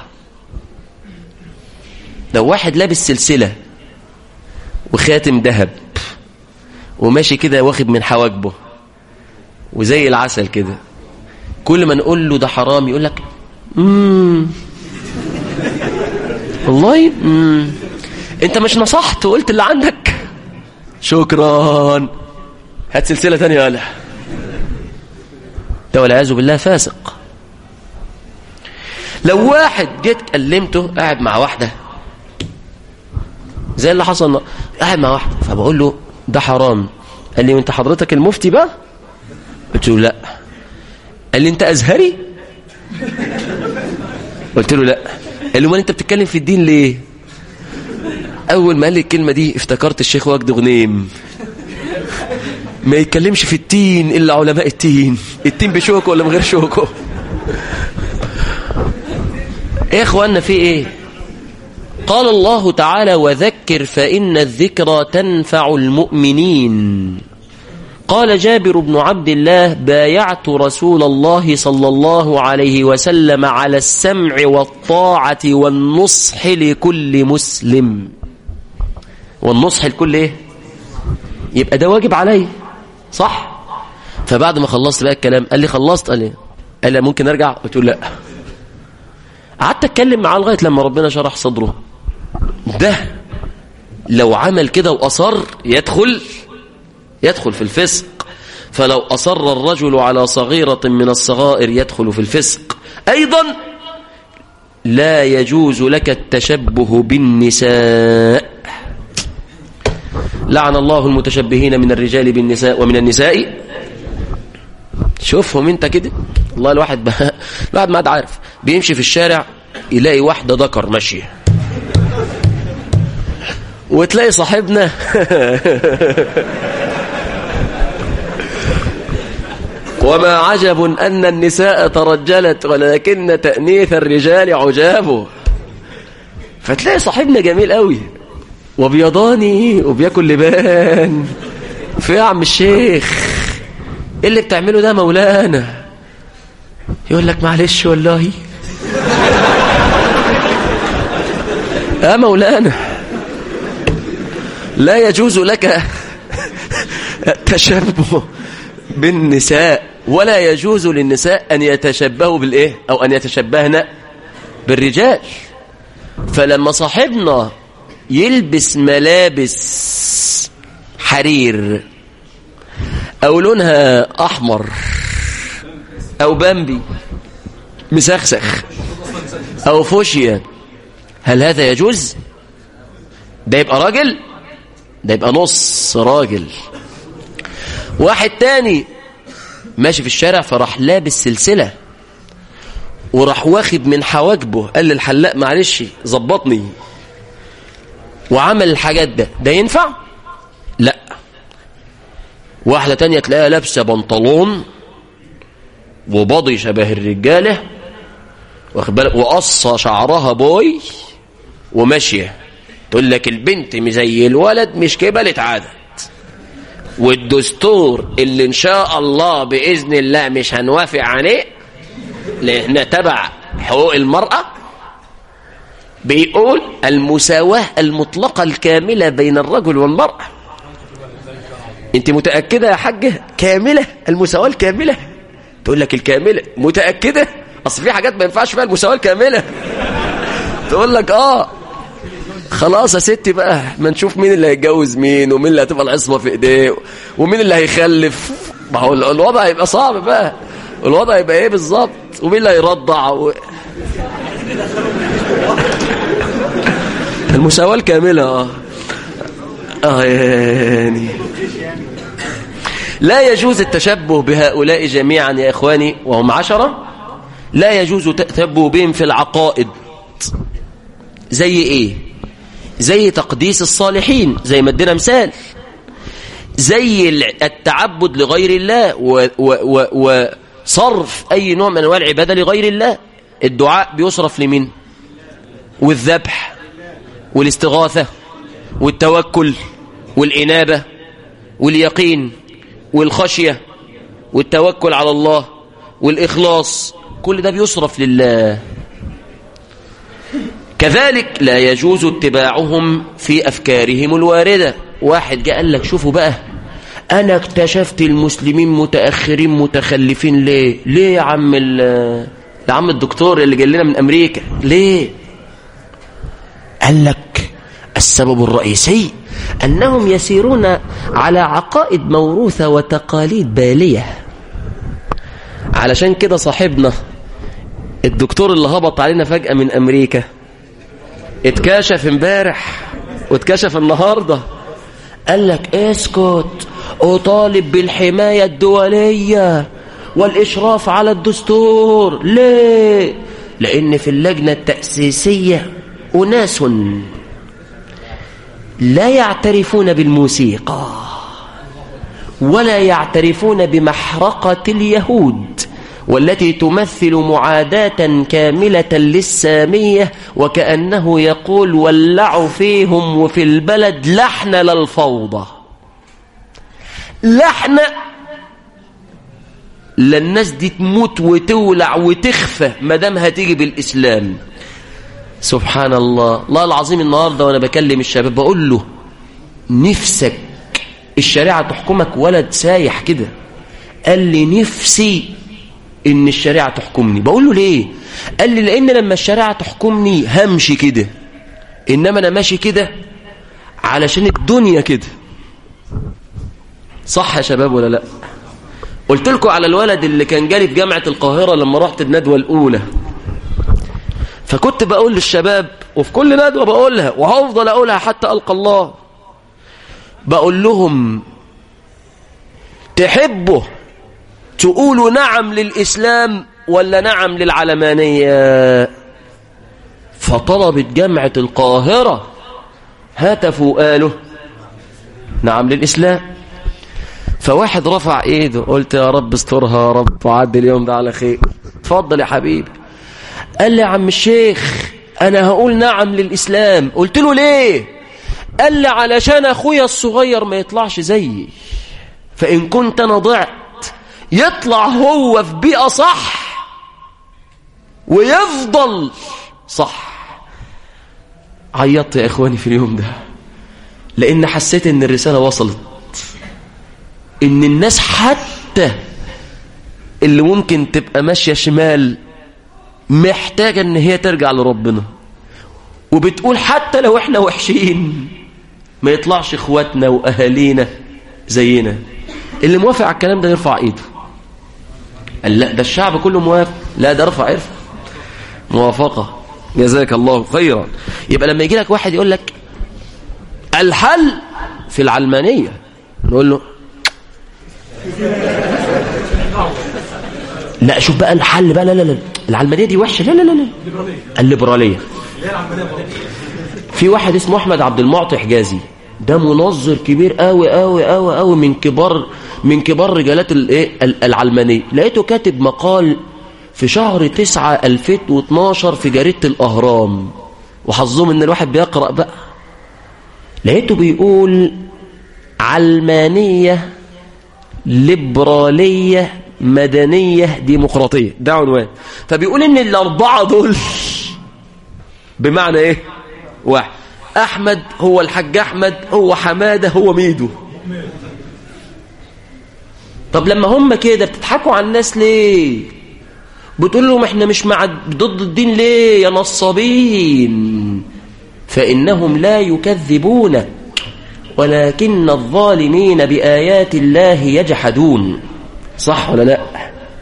لو واحد لابس سلسلة وخاتم ذهب وماشي كده واخد من حواجبه وزي العسل كده، كل ما نقول له ده حرام يقول لك امم والله امم انت مش نصحت وقلت اللي عندك، شكرا هات سلسلة تانية. ولا ده والعياذ بالله فاسق. لو واحد جيت كلمته قاعد مع واحدة زي اللي حصل، قاعد مع واحدة فبقول له ده حرام، قال لي وانت حضرتك المفتي بقى؟ قلت له لا. قال لي انت ازهري؟ قلت له لا. قال له ما انت بتتكلم في الدين ليه؟ اول ما قال لي الكلمة دي افتكرت الشيخ وجد غنيم، ما يتكلمش في التين الا علماء التين، التين بشوكه ولا من غير شوكه. ايه اخواننا في ايه؟ قال الله تعالى وذكر فإن الذكرى تنفع المؤمنين. قال جابر بن عبد الله بايعت رسول الله صلى الله عليه وسلم على السمع والطاعة والنصح لكل مسلم. والنصح لكل ايه؟ يبقى ده واجب علي صح؟ فبعد ما خلصت بقى الكلام قال لي خلصت؟ قال لي قال لي ممكن ارجع؟ قلت له لا. قعدت اتكلم معاه لغايه لما ربنا شرح صدره. ده لو عمل كده واصر يدخل يدخل في الفسق. فلو اصر الرجل على صغيرة من الصغائر يدخل في الفسق. ايضا لا يجوز لك التشبه بالنساء. لعن الله المتشبهين من الرجال بالنساء ومن النساء. شوفهم انت كده والله الواحد بقى الواحد ما عاد عارف، بيمشي في الشارع يلاقي واحدة ذكر ماشية، وتلاقي صاحبنا وما عجب أن النساء ترجلت ولكن تأنيث الرجال عجابه. فتلاقي صاحبنا جميل قوي وبيضاني وبياكل لبان في يا عم الشيخ ايه اللي بتعمله ده مولانا؟ يقول لك معلش والله يا مولانا لا يجوز لك التشبه بالنساء، ولا يجوز للنساء أن يتشبهوا بالإيه أو أن يتشبهن بالرجال. فلما صاحبنا يلبس ملابس حرير أو لونها أحمر أو بامبي مسخسخ أو فوشيا، هل هذا يجوز؟ ده يبقى راجل؟ ده يبقى نص راجل. واحد تاني ماشي في الشارع فراح لابس سلسلة وراح واخد من حواجبه، قال للحلاق معلش ظبطني، وعمل الحاجات ده، ده ينفع؟ لا. واحدة تانية تلاقيها لابسة بنطلون وباضي شبه الرجالة وقصة شعرها بوي وماشية، تقول لك البنت زي الولد مش كبلت عادت، والدستور اللي ان شاء الله بإذن الله مش هنوافق عليه لأنه تبع حقوق المرأة بيقول المساواة المطلقة الكاملة بين الرجل والمرأة. انت متأكدة يا حاجة؟ كاملة المساواة الكاملة؟ تقول لك الكاملة متأكدة؟ اصل في حاجات ما ينفعش فيها المساواة الكاملة. تقول لك اه خلاص يا ستي بقى ما نشوف مين اللي هيتجوز مين ومين اللي هتبقى العصمة في ايديه ومين اللي هيخلف. ما هو الوضع هيبقى صعب بقى، الوضع هيبقى ايه بالظبط، ومين اللي هيرضع و... المساواة الكاملة اه اه يعني لا يجوز التشبه بهؤلاء جميعا يا إخواني، وهم عشرة. لا يجوز التشبه بهم في العقائد. زي إيه؟ زي تقديس الصالحين، زي ما ادينا مثال. زي التعبد لغير الله وصرف أي نوع من أنواع العبادة لغير الله. الدعاء بيصرف لمين؟ والذبح والاستغاثة والتوكل والإنابة واليقين والخشية والتوكل على الله والإخلاص، كل ده بيصرف لله. كذلك لا يجوز اتباعهم في أفكارهم الواردة. واحد جاء قال لك شوفوا بقى، أنا اكتشفت المسلمين متأخرين متخلفين. ليه؟ ليه يا عم يا عم الدكتور اللي جاي لنا من أمريكا؟ ليه؟ قال لك السبب الرئيسي أنهم يسيرون على عقائد موروثة وتقاليد بالية. علشان كده صاحبنا الدكتور اللي هبط علينا فجأة من أمريكا اتكاشف امبارح واتكشف النهاردة، قال لك اسكت، أطالب بالحماية الدولية والإشراف على الدستور. ليه؟ لأن في اللجنة التأسيسية أناس لا يعترفون بالموسيقى ولا يعترفون بمحرقة اليهود والتي تمثل معاداة كاملة للسامية، وكأنه يقول ولعوا فيهم وفي البلد لحن للفوضى، لحن للناس دي تموت وتولع وتخفى مدام هتيجي بالإسلام. سبحان الله. الله العظيم النهاردة وأنا بكلم الشباب بقول له نفسك الشريعة تحكمك؟ ولد سايح كده قال لي نفسي إن الشريعة تحكمني. بقول له ليه؟ قال لي لأن لما الشريعة تحكمني همشي كده، إنما أنا ماشي كده علشان الدنيا كده. صح يا شباب ولا لا؟ قلت لكم على الولد اللي كان جالي في جامعة القاهرة لما رحت الندوة الأولى، فكنت بقول للشباب وفي كل ندوة بقولها وهفضل أقولها حتى ألقى الله، بقول لهم تحبوا تقولوا نعم للإسلام ولا نعم للعلمانية؟ فطلبت جامعة القاهرة هتفوا قالوا نعم للإسلام. فواحد رفع ايده، قلت يا رب استرها يا رب وعدي اليوم ده على خير. اتفضل يا حبيبي. قال لي يا عم الشيخ انا هقول نعم للإسلام. قلت له ليه؟ قال لي علشان اخويا الصغير ما يطلعش زيي، فإن كنت انا ضعت يطلع هو في بيئة صح ويفضل صح. عيطت يا اخواني في اليوم ده، لان حسيت ان الرسالة وصلت، ان الناس حتى اللي ممكن تبقى ماشية شمال محتاجة ان هي ترجع لربنا، وبتقول حتى لو احنا وحشين ما يطلعش اخواتنا واهالينا زينا. اللي موافق على الكلام ده يرفع ايده. قال لا ده الشعب كله موافق. لا ده رفع ارفع موافقة، جزاك الله خيرا. يبقى لما يجي لك واحد يقول لك الحل في العلمانية، نقول له لا شوف بقى الحل بقى، لا لا لا العلمانية دي وحشة، لا لا لا الليبرالية. في واحد اسمه أحمد عبد المعطي حجازي، ده منظر كبير قوي قوي قوي قوي من كبار من كبار رجالات الايه العلمانية. لقيته كاتب مقال في شهر تسعة ألفين واثناشر في جريدة الأهرام، وحظهم ان الواحد بيقرأ بقى. لقيته بيقول علمانية ليبرالية مدنية ديمقراطية، ده عنوان. فبيقول ان الاربعة دول بمعنى ايه؟ واحد، احمد هو الحاج احمد، هو حمادة، هو ميدو. طب لما هم كده بتضحكوا على الناس ليه؟ بتقول لهم احنا مش مع ضد الدين ليه يا نصابين؟ فإنهم لا يكذبونك ولكن الظالمين بآيات الله يجحدون. صح ولا لا؟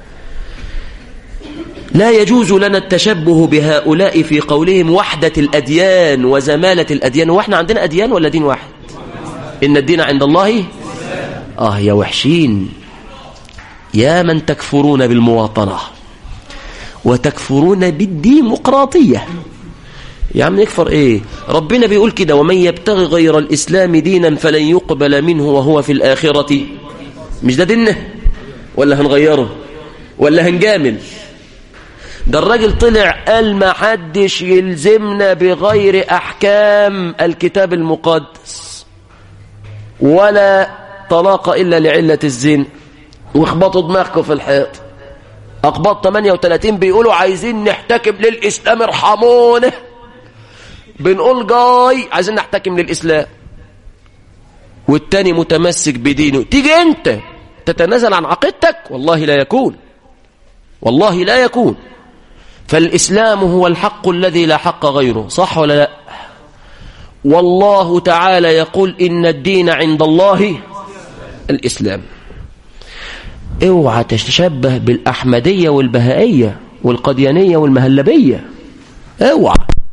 لا يجوز لنا التشبه بهؤلاء في قولهم وحدة الأديان وزمالة الأديان. واحنا عندنا أديان ولا دين واحد؟ إن الدين عند الله. آه يا وحشين، يا من تكفرون بالمواطنة وتكفرون بالديمقراطية. يا عم نكفر ايه؟ ربنا بيقول كده: ومن يبتغي غير الإسلام دينا فلن يقبل منه وهو في الآخرة. مش ده دينه؟ ولا هنغيره؟ ولا هنجامل؟ ده الراجل طلع قال ما حدش يلزمنا بغير أحكام الكتاب المقدس، ولا طلاق إلا لعلة الزنا. واخبطوا دماغكم في الحيط. أقباط ثمانية وثلاثين بيقولوا عايزين نحتكم للإسلام ارحمونا. بنقول جاي عايزين نحتكم للإسلام، والتاني متمسك بدينه. تيجي أنت تتنازل عن عقيدتك؟ والله لا يكون، والله لا يكون. فالإسلام هو الحق الذي لا حق غيره، صح ولا لا؟ والله تعالى يقول: إن الدين عند الله الإسلام. اوعى تتشبه بالأحمدية والبهائية والقديانية والمهلبية، اوعى.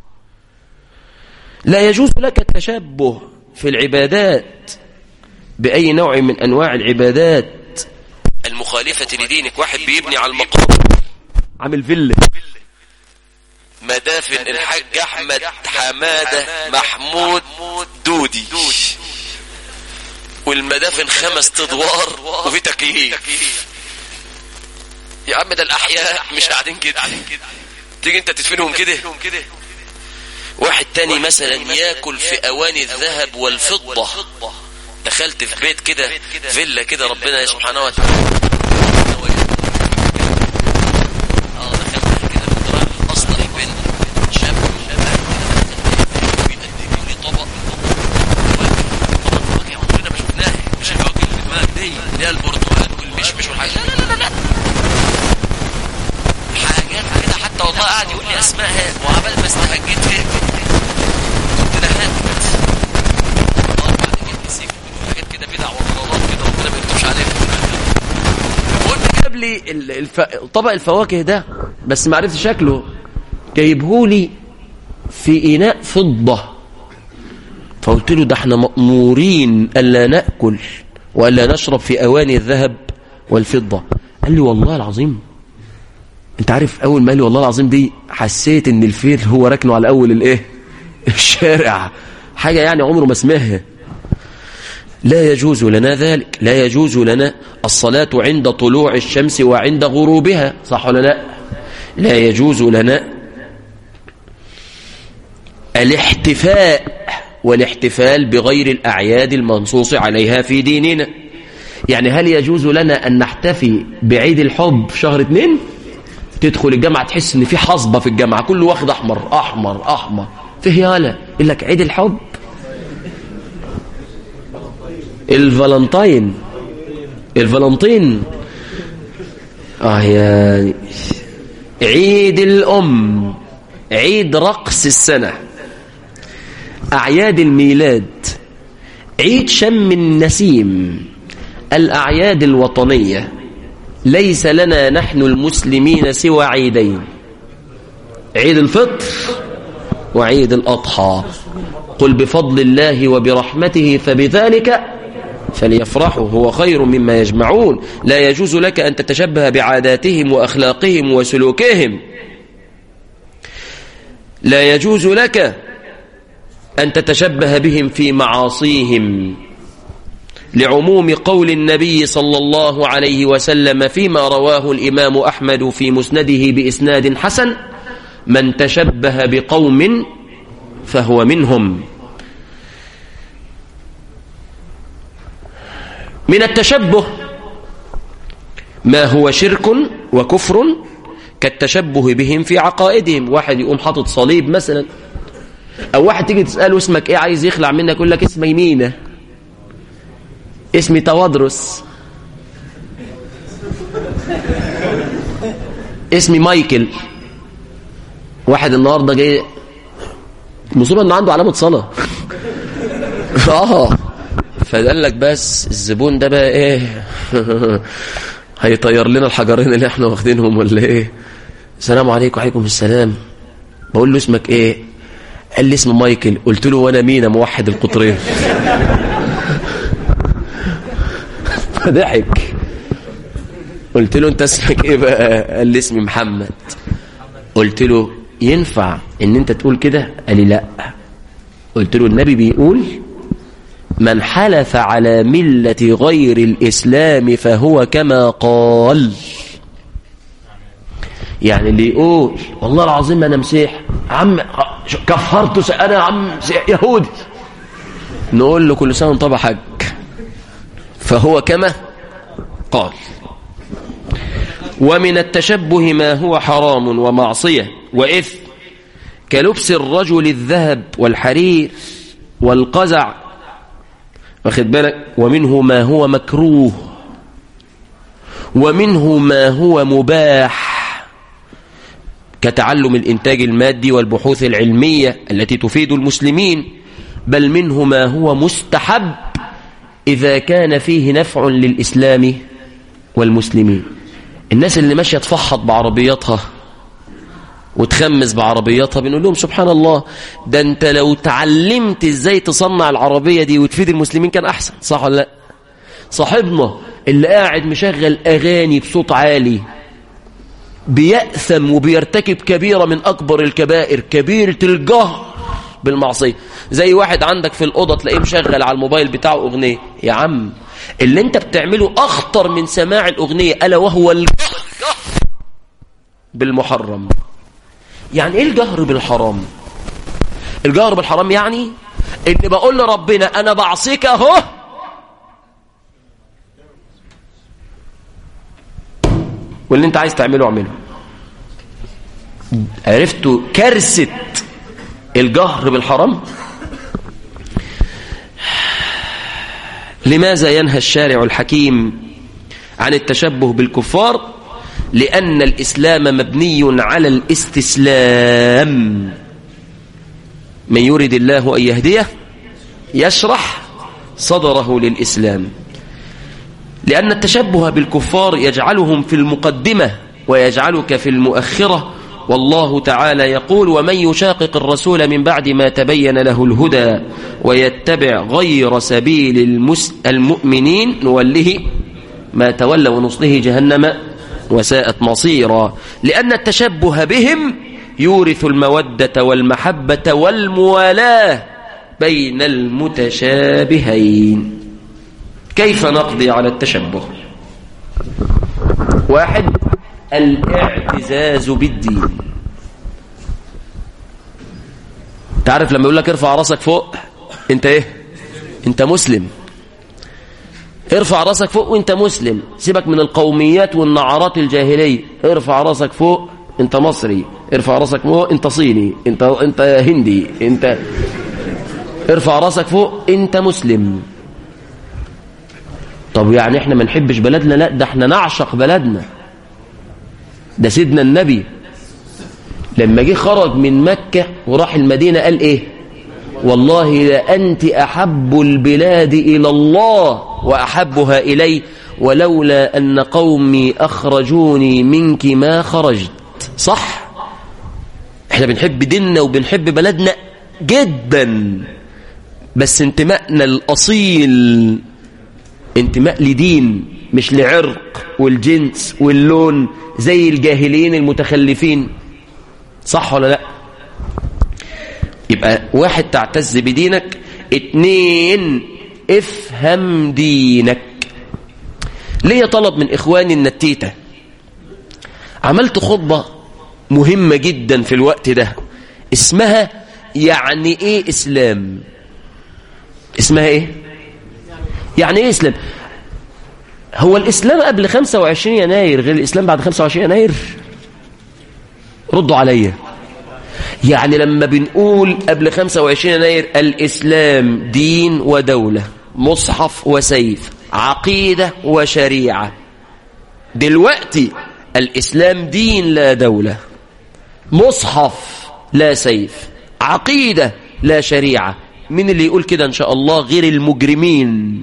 لا يجوز لك التشبه في العبادات بأي نوع من أنواع العبادات المخالفة لدينك. واحد بيبني على المقام، عامل فيلا، مدافن الحاج أحمد حمادة محمود دودي، والمدافن خمس ادوار وفي تكييف. يا عم ده الأحياء مش قاعدين كده، تيجي انت تدفنهم كده. واحد تاني مثلا ياكل في أواني الذهب والفضة. دخلت في بيت كده، فيلا كده، ربنا سبحانه وتعالى اه دخلت كده بتراح اصلا البنت شاب شباب بيقدموا لي طبق طبق فواكه عمرنا ما شفناها، مش الفواكه اللي في دماغك دي اللي هي البرتقال والمشمش والحاجات. لا لا لا لا حاجات كده، حتى والله قاعد يقول لي اسمائها، وعبال ما استهجيت فيها كنت نهات حاجات كده بدع وضلالات كده ربنا ما يكتبش عليها. قلت جاب لي الف... طبق الفواكه ده، بس ما عرفت شكله، جايبهولي في إناء فضة. فقلت له: ده احنا مأمورين ألا نأكل وألا نشرب في أواني الذهب والفضة. قال لي: والله العظيم. انت عارف أول ما قال لي والله العظيم دي حسيت ان الفيل هو راكنه على أول الايه الشارع، حاجة يعني عمره ما سمعها. لا يجوز لنا ذلك. لا يجوز لنا الصلاة عند طلوع الشمس وعند غروبها، صح ولا لا؟ لا يجوز لنا الاحتفاء والاحتفال بغير الأعياد المنصوص عليها في ديننا. يعني هل يجوز لنا أن نحتفي بعيد الحب في شهر اتنين؟ تدخل الجامعة تحس ان في حصبة في الجامعة، كله واخد أحمر أحمر أحمر، فيه يالا يقول لك عيد الحب، الفالنتين الفالنتين اه يا عيد الأم، عيد رقص السنة، أعياد الميلاد، عيد شم النسيم، الأعياد الوطنية. ليس لنا نحن المسلمين سوى عيدين: عيد الفطر وعيد الأضحى. قل بفضل الله وبرحمته فبذلك فليفرحوا هو خير مما يجمعون. لا يجوز لك أن تتشبه بعاداتهم وأخلاقهم وسلوكهم. لا يجوز لك أن تتشبه بهم في معاصيهم، لعموم قول النبي صلى الله عليه وسلم فيما رواه الإمام أحمد في مسنده بإسناد حسن: من تشبه بقوم فهو منهم. من التشبه ما هو شرك وكفر كالتشبه بهم في عقائدهم. واحد يقوم حاطط صليب مثلا، أو واحد تيجي تسأله اسمك إيه، عايز يخلع منك، يقول لك اسمي مينا، اسمي توادرس، اسمي مايكل. واحد النهارده جاي مصيبه ان عنده علامه صلاه اه فقال لك بس الزبون ده بقى ايه هيطير لنا الحجرين اللي احنا واخدينهم ولا ايه. السلام عليكم. وعليكم السلام. بقول له اسمك ايه؟ قال لي اسم مايكل. قلت له وانا مين موحد القطرين ضحك. قلت له انت اسمك ايه بقى؟ قال لي اسمي محمد. قلت له ينفع ان انت تقول كده؟ قال لي لا. قلت له النبي بيقول من حلف على ملة غير الإسلام فهو كما قال. يعني اللي يقول والله العظيم أنا مسيح عم كفرت أنا عم يهودي، نقول له كل سنة وانت طبع حج، فهو كما قال. ومن التشبه ما هو حرام ومعصية وإثم كلبس الرجل الذهب والحرير والقزع، واخد بالك؟ ومنه ما هو مكروه ومنه ما هو مباح كتعلم الإنتاج المادي والبحوث العلمية التي تفيد المسلمين، بل منه ما هو مستحب إذا كان فيه نفع للإسلام والمسلمين. الناس اللي ماشية تفحط بعربياتها وتخمس بعربياتها بنقول لهم سبحان الله، ده انت لو تعلمت ازاي تصنع العربية دي وتفيد المسلمين كان احسن، صح ولا لا؟ صاحبنا اللي قاعد مشغل اغاني بصوت عالي بيأثم وبيرتكب كبيرة من اكبر الكبائر، كبيرة الجهر بالمعصية. زي واحد عندك في الأوضة تلاقيه مشغل على الموبايل بتاعه اغنية. يا عم اللي انت بتعمله اخطر من سماع الاغنية، الا وهو الجهر بالمحرم. يعني ايه الجهر بالحرام؟ الجهر بالحرام يعني اني بقول لربنا انا بعصيك اهو، واللي انت عايز تعمله اعمله. عرفتوا كارثة الجهر بالحرام؟ لماذا ينهى الشارع الحكيم عن التشبه بالكفار؟ لأن الإسلام مبني على الاستسلام. من يريد الله أن يهديه يشرح صدره للإسلام. لأن التشبه بالكفار يجعلهم في المقدمة ويجعلك في المؤخرة. والله تعالى يقول ومن يشاقق الرسول من بعد ما تبين له الهدى ويتبع غير سبيل المؤمنين نوله ما تولى ونصله جهنم وساءت مصيرا. لأن التشبه بهم يورث المودة والمحبة والموالاة بين المتشابهين. كيف نقضي على التشبه؟ واحد، الاعتزاز بالدين. تعرف لما يقول لك ارفع راسك فوق، انت ايه؟ انت مسلم. ارفع راسك فوق وانت مسلم، سيبك من القوميات والنعرات الجاهلية. ارفع راسك فوق انت مصري، ارفع راسك فوق انت صيني، انت انت هندي، انت ارفع راسك فوق انت مسلم. طب يعني احنا ما نحبش بلدنا؟ لا، ده احنا نعشق بلدنا. ده سيدنا النبي لما جه خرج من مكة وراح المدينة قال ايه؟ والله لأنت أحب البلاد إلى الله وأحبها إلي ولولا أن قومي أخرجوني منك ما خرجت. صح؟ احنا بنحب ديننا وبنحب بلدنا جدا، بس انتمائنا الأصيل انتماء لدين مش لعرق والجنس واللون زي الجاهلين المتخلفين. صح ولا لا؟ يبقى واحد، تعتز بدينك. اتنين، افهم دينك. ليه طلب من إخواني النتيتة، عملت خطبة مهمة جدا في الوقت ده اسمها يعني ايه إسلام. اسمها ايه؟ يعني ايه إسلام؟ هو الإسلام قبل خمسة وعشرين يناير غير الإسلام بعد خمسة وعشرين يناير؟ ردوا عليا. يعني لما بنقول قبل خمسة وعشرين يناير الإسلام دين ودولة، مصحف وسيف، عقيدة وشريعة. دلوقتي الإسلام دين لا دولة، مصحف لا سيف، عقيدة لا شريعة. مين اللي يقول كده إن شاء الله غير المجرمين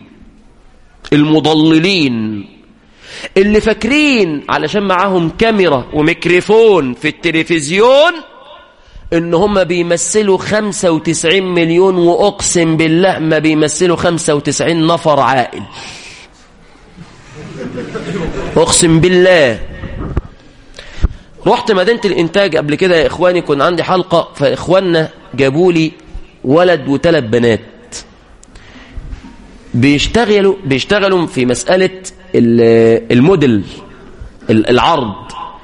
المضللين اللي فاكرين علشان معاهم كاميرا وميكروفون في التلفزيون ان هم بيمثلوا خمسة وتسعين مليون، واقسم بالله ما بيمثلوا خمسة وتسعين نفر عاقل. اقسم بالله. رحت مدينة الإنتاج قبل كده يا إخواني، كنت عندي حلقة، فإخواننا جابوا لي ولد وثلاث بنات بيشتغلوا بيشتغلوا في مسألة الموديل العرض.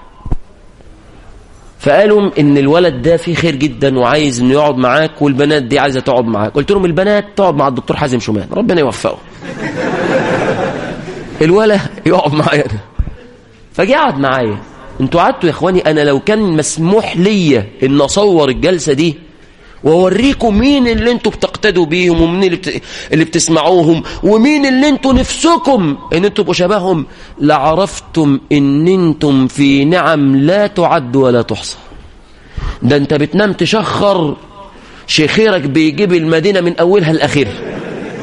فقالوا إن الولد ده فيه خير جدا وعايز إنه يقعد معاك، والبنات دي عايزة تقعد معاك. قلت لهم البنات تقعد مع الدكتور حازم شومان، ربنا يوفقه. الولد يقعد معايا. فجي قعد معايا. انتوا قعدتوا يا اخواني، انا لو كان مسموح ليا ان اصور الجلسه دي واوريكم مين اللي انتوا بتقتدوا بيهم ومين اللي, بت... اللي بتسمعوهم ومين اللي انتوا نفسكم ان انتوا تبقوا شبههم، لعرفتم ان انتم في نعم لا تعد ولا تحصى. ده انت بتنام تشخر، شيخيرك بيجيب المدينه من اولها لاخرها.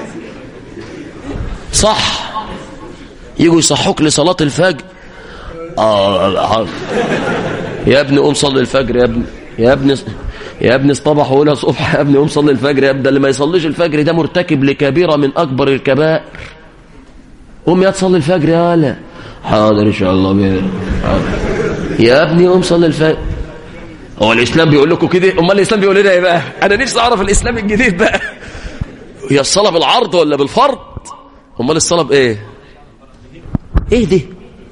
صح، يجوا يصحوك لصلاه الفجر. آه يا ابني قوم صلي الفجر، يا ابني يا ابني يا ابني اصطبح وقولها صبح، يا ابني قوم صلي الفجر يا ابني. ده اللي ما يصليش الفجر ده مرتكب لكبيرة من أكبر الكبائر. قوم يا تصلي الفجر يا ولا. حاضر إن شاء الله بيه. يا ابني قوم صلي الفجر. هو الإسلام بيقول لكم كده؟ أمال الإسلام بيقول لنا إيه بقى؟ أنا نفسي أعرف الإسلام الجديد بقى. هي الصلاة بالعرض ولا بالفرض؟ أمال الصلاة بإيه؟ إيه دي؟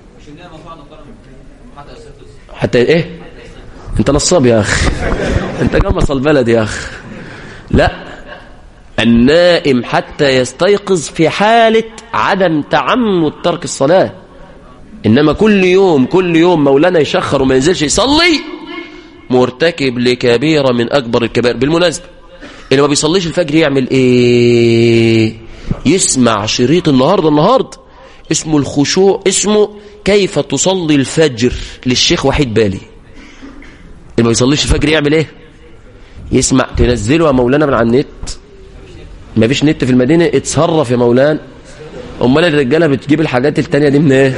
حتى ايه؟ انت نصاب يا اخي، انت جمص البلد يا اخي. لا، النائم حتى يستيقظ في حالة عدم تعمد ترك الصلاة. انما كل يوم كل يوم مولانا يشخر وما ينزلش يصلي، مرتكب لكبيرة من اكبر الكبائر. بالمناسبة اللي ما بيصليش الفجر يعمل ايه؟ يسمع شريط النهاردة النهاردة اسمه الخشوع، اسمه كيف تصلي الفجر للشيخ وحيد بالي. اللي ما يصليش الفجر يعمل ايه؟ يسمع. تنزله يا مولانا من على النت. ما فيش نت في المدينة، اتصرف يا مولانا. امال الرجاله بتجيب الحاجات التانية دي من ايه؟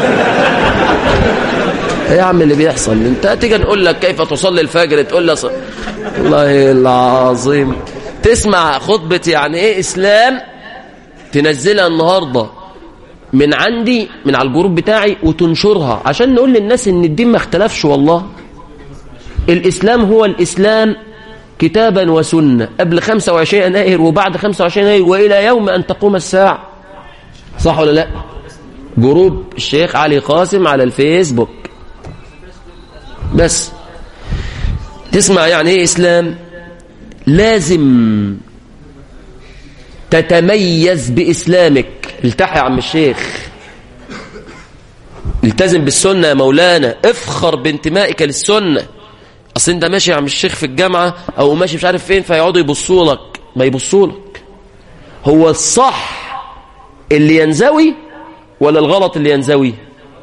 ايه يا عم اللي بيحصل؟ انت تيجي نقول لك كيف تصلي الفجر تقول لي ص... والله العظيم تسمع خطبة يعني ايه اسلام، تنزلها النهارده من عندي من على الجروب بتاعي وتنشرها عشان نقول للناس ان الدين ما اختلفش. والله الاسلام هو الاسلام كتابا وسنة، قبل خمسة وعشرين يناير وبعد خمسة وعشرين يناير والى يوم ان تقوم الساعة. صح ولا لا؟ جروب الشيخ علي قاسم على الفيسبوك. بس تسمع يعني ايه اسلام. لازم تتميز باسلامك. التحي يا عم الشيخ، التزم بالسنة يا مولانا، افخر بانتمائك للسنة. اصل انت ماشي يا عم الشيخ في الجامعة او ماشي مش عارف فين فيقعدوا يبصوا لك. ما يبصوا لك، هو الصح اللي ينزوي ولا الغلط اللي ينزوي؟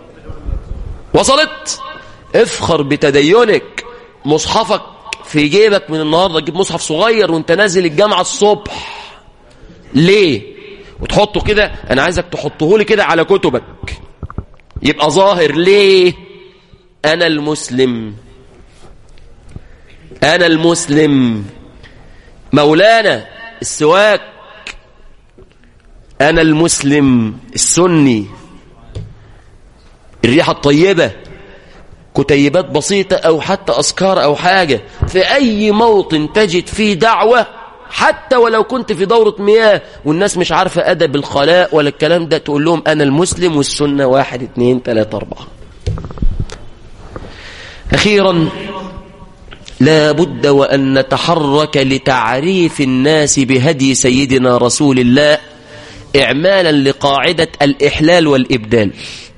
وصلت؟ افخر بتدينك. مصحفك في جيبك من النهارده، تجيب مصحف صغير وانت نازل الجامعة الصبح. ليه؟ وتحطه كده، انا عايزك تحطه لي كده على كتبك يبقى ظاهر. ليه؟ انا المسلم، انا المسلم. مولانا السواك، انا المسلم السني. الريحة الطيبة، كتيبات بسيطة او حتى اذكار او حاجة في اي موطن تجد فيه دعوة، حتى ولو كنت في دورة مياه والناس مش عارفة أدب الخلاء ولا الكلام ده، تقول لهم أنا المسلم والسنة واحد اثنين ثلاثة أربعة. أخيرا لا بد وأن نتحرك لتعريف الناس بهدي سيدنا رسول الله، إعمالا لقاعدة الإحلال والإبدال.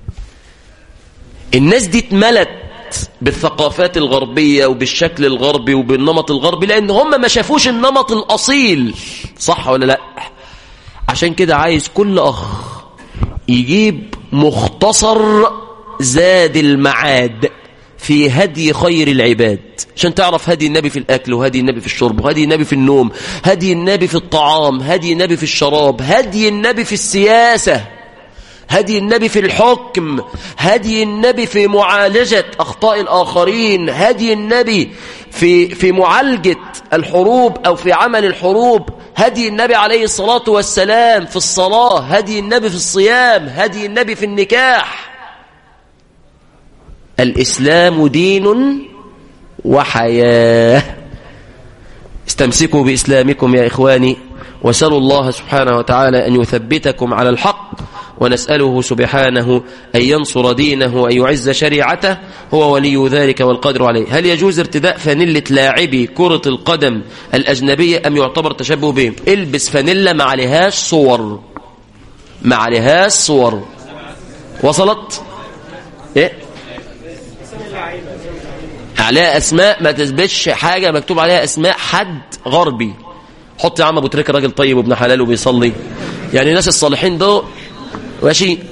الناس دي اتملت بالثقافات الغربية وبالشكل الغربي وبالنمط الغربي لأن هم ما شافوش النمط الأصيل. صح ولا لا؟ عشان كده عايز كل أخ يجيب مختصر زاد المعاد في هدي خير العباد، عشان تعرف هدي النبي في الأكل وهدي النبي في الشرب وهدي النبي في النوم، هدي النبي في الطعام، هدي النبي في الشراب، هدي النبي في السياسة، هدي النبي في الحكم، هدي النبي في معالجة أخطاء الآخرين، هدي النبي في في معالجة الحروب أو في عمل الحروب، هدي النبي عليه الصلاة والسلام في الصلاة، هدي النبي في الصيام، هدي النبي في النكاح. الإسلام دين وحياة. استمسكوا بإسلامكم يا إخواني، وسألوا الله سبحانه وتعالى أن يثبتكم على الحق، ونسأله سبحانه أن ينصر دينه وأن يعز شريعته، هو ولي ذلك والقادر عليه. هل يجوز ارتداء فانيلة لاعبي كرة القدم الأجنبية أم يعتبر تشبه بهم؟ البس فانيلة ما عليهاش صور، ما عليهاش صور. وصلت؟ إيه؟ عليها أسماء، ما تثبتش حاجة مكتوب عليها أسماء حد غربي. حط يا عم أبو تريكة راجل طيب وابن حلال وبيصلي، يعني الناس الصالحين دول ماشي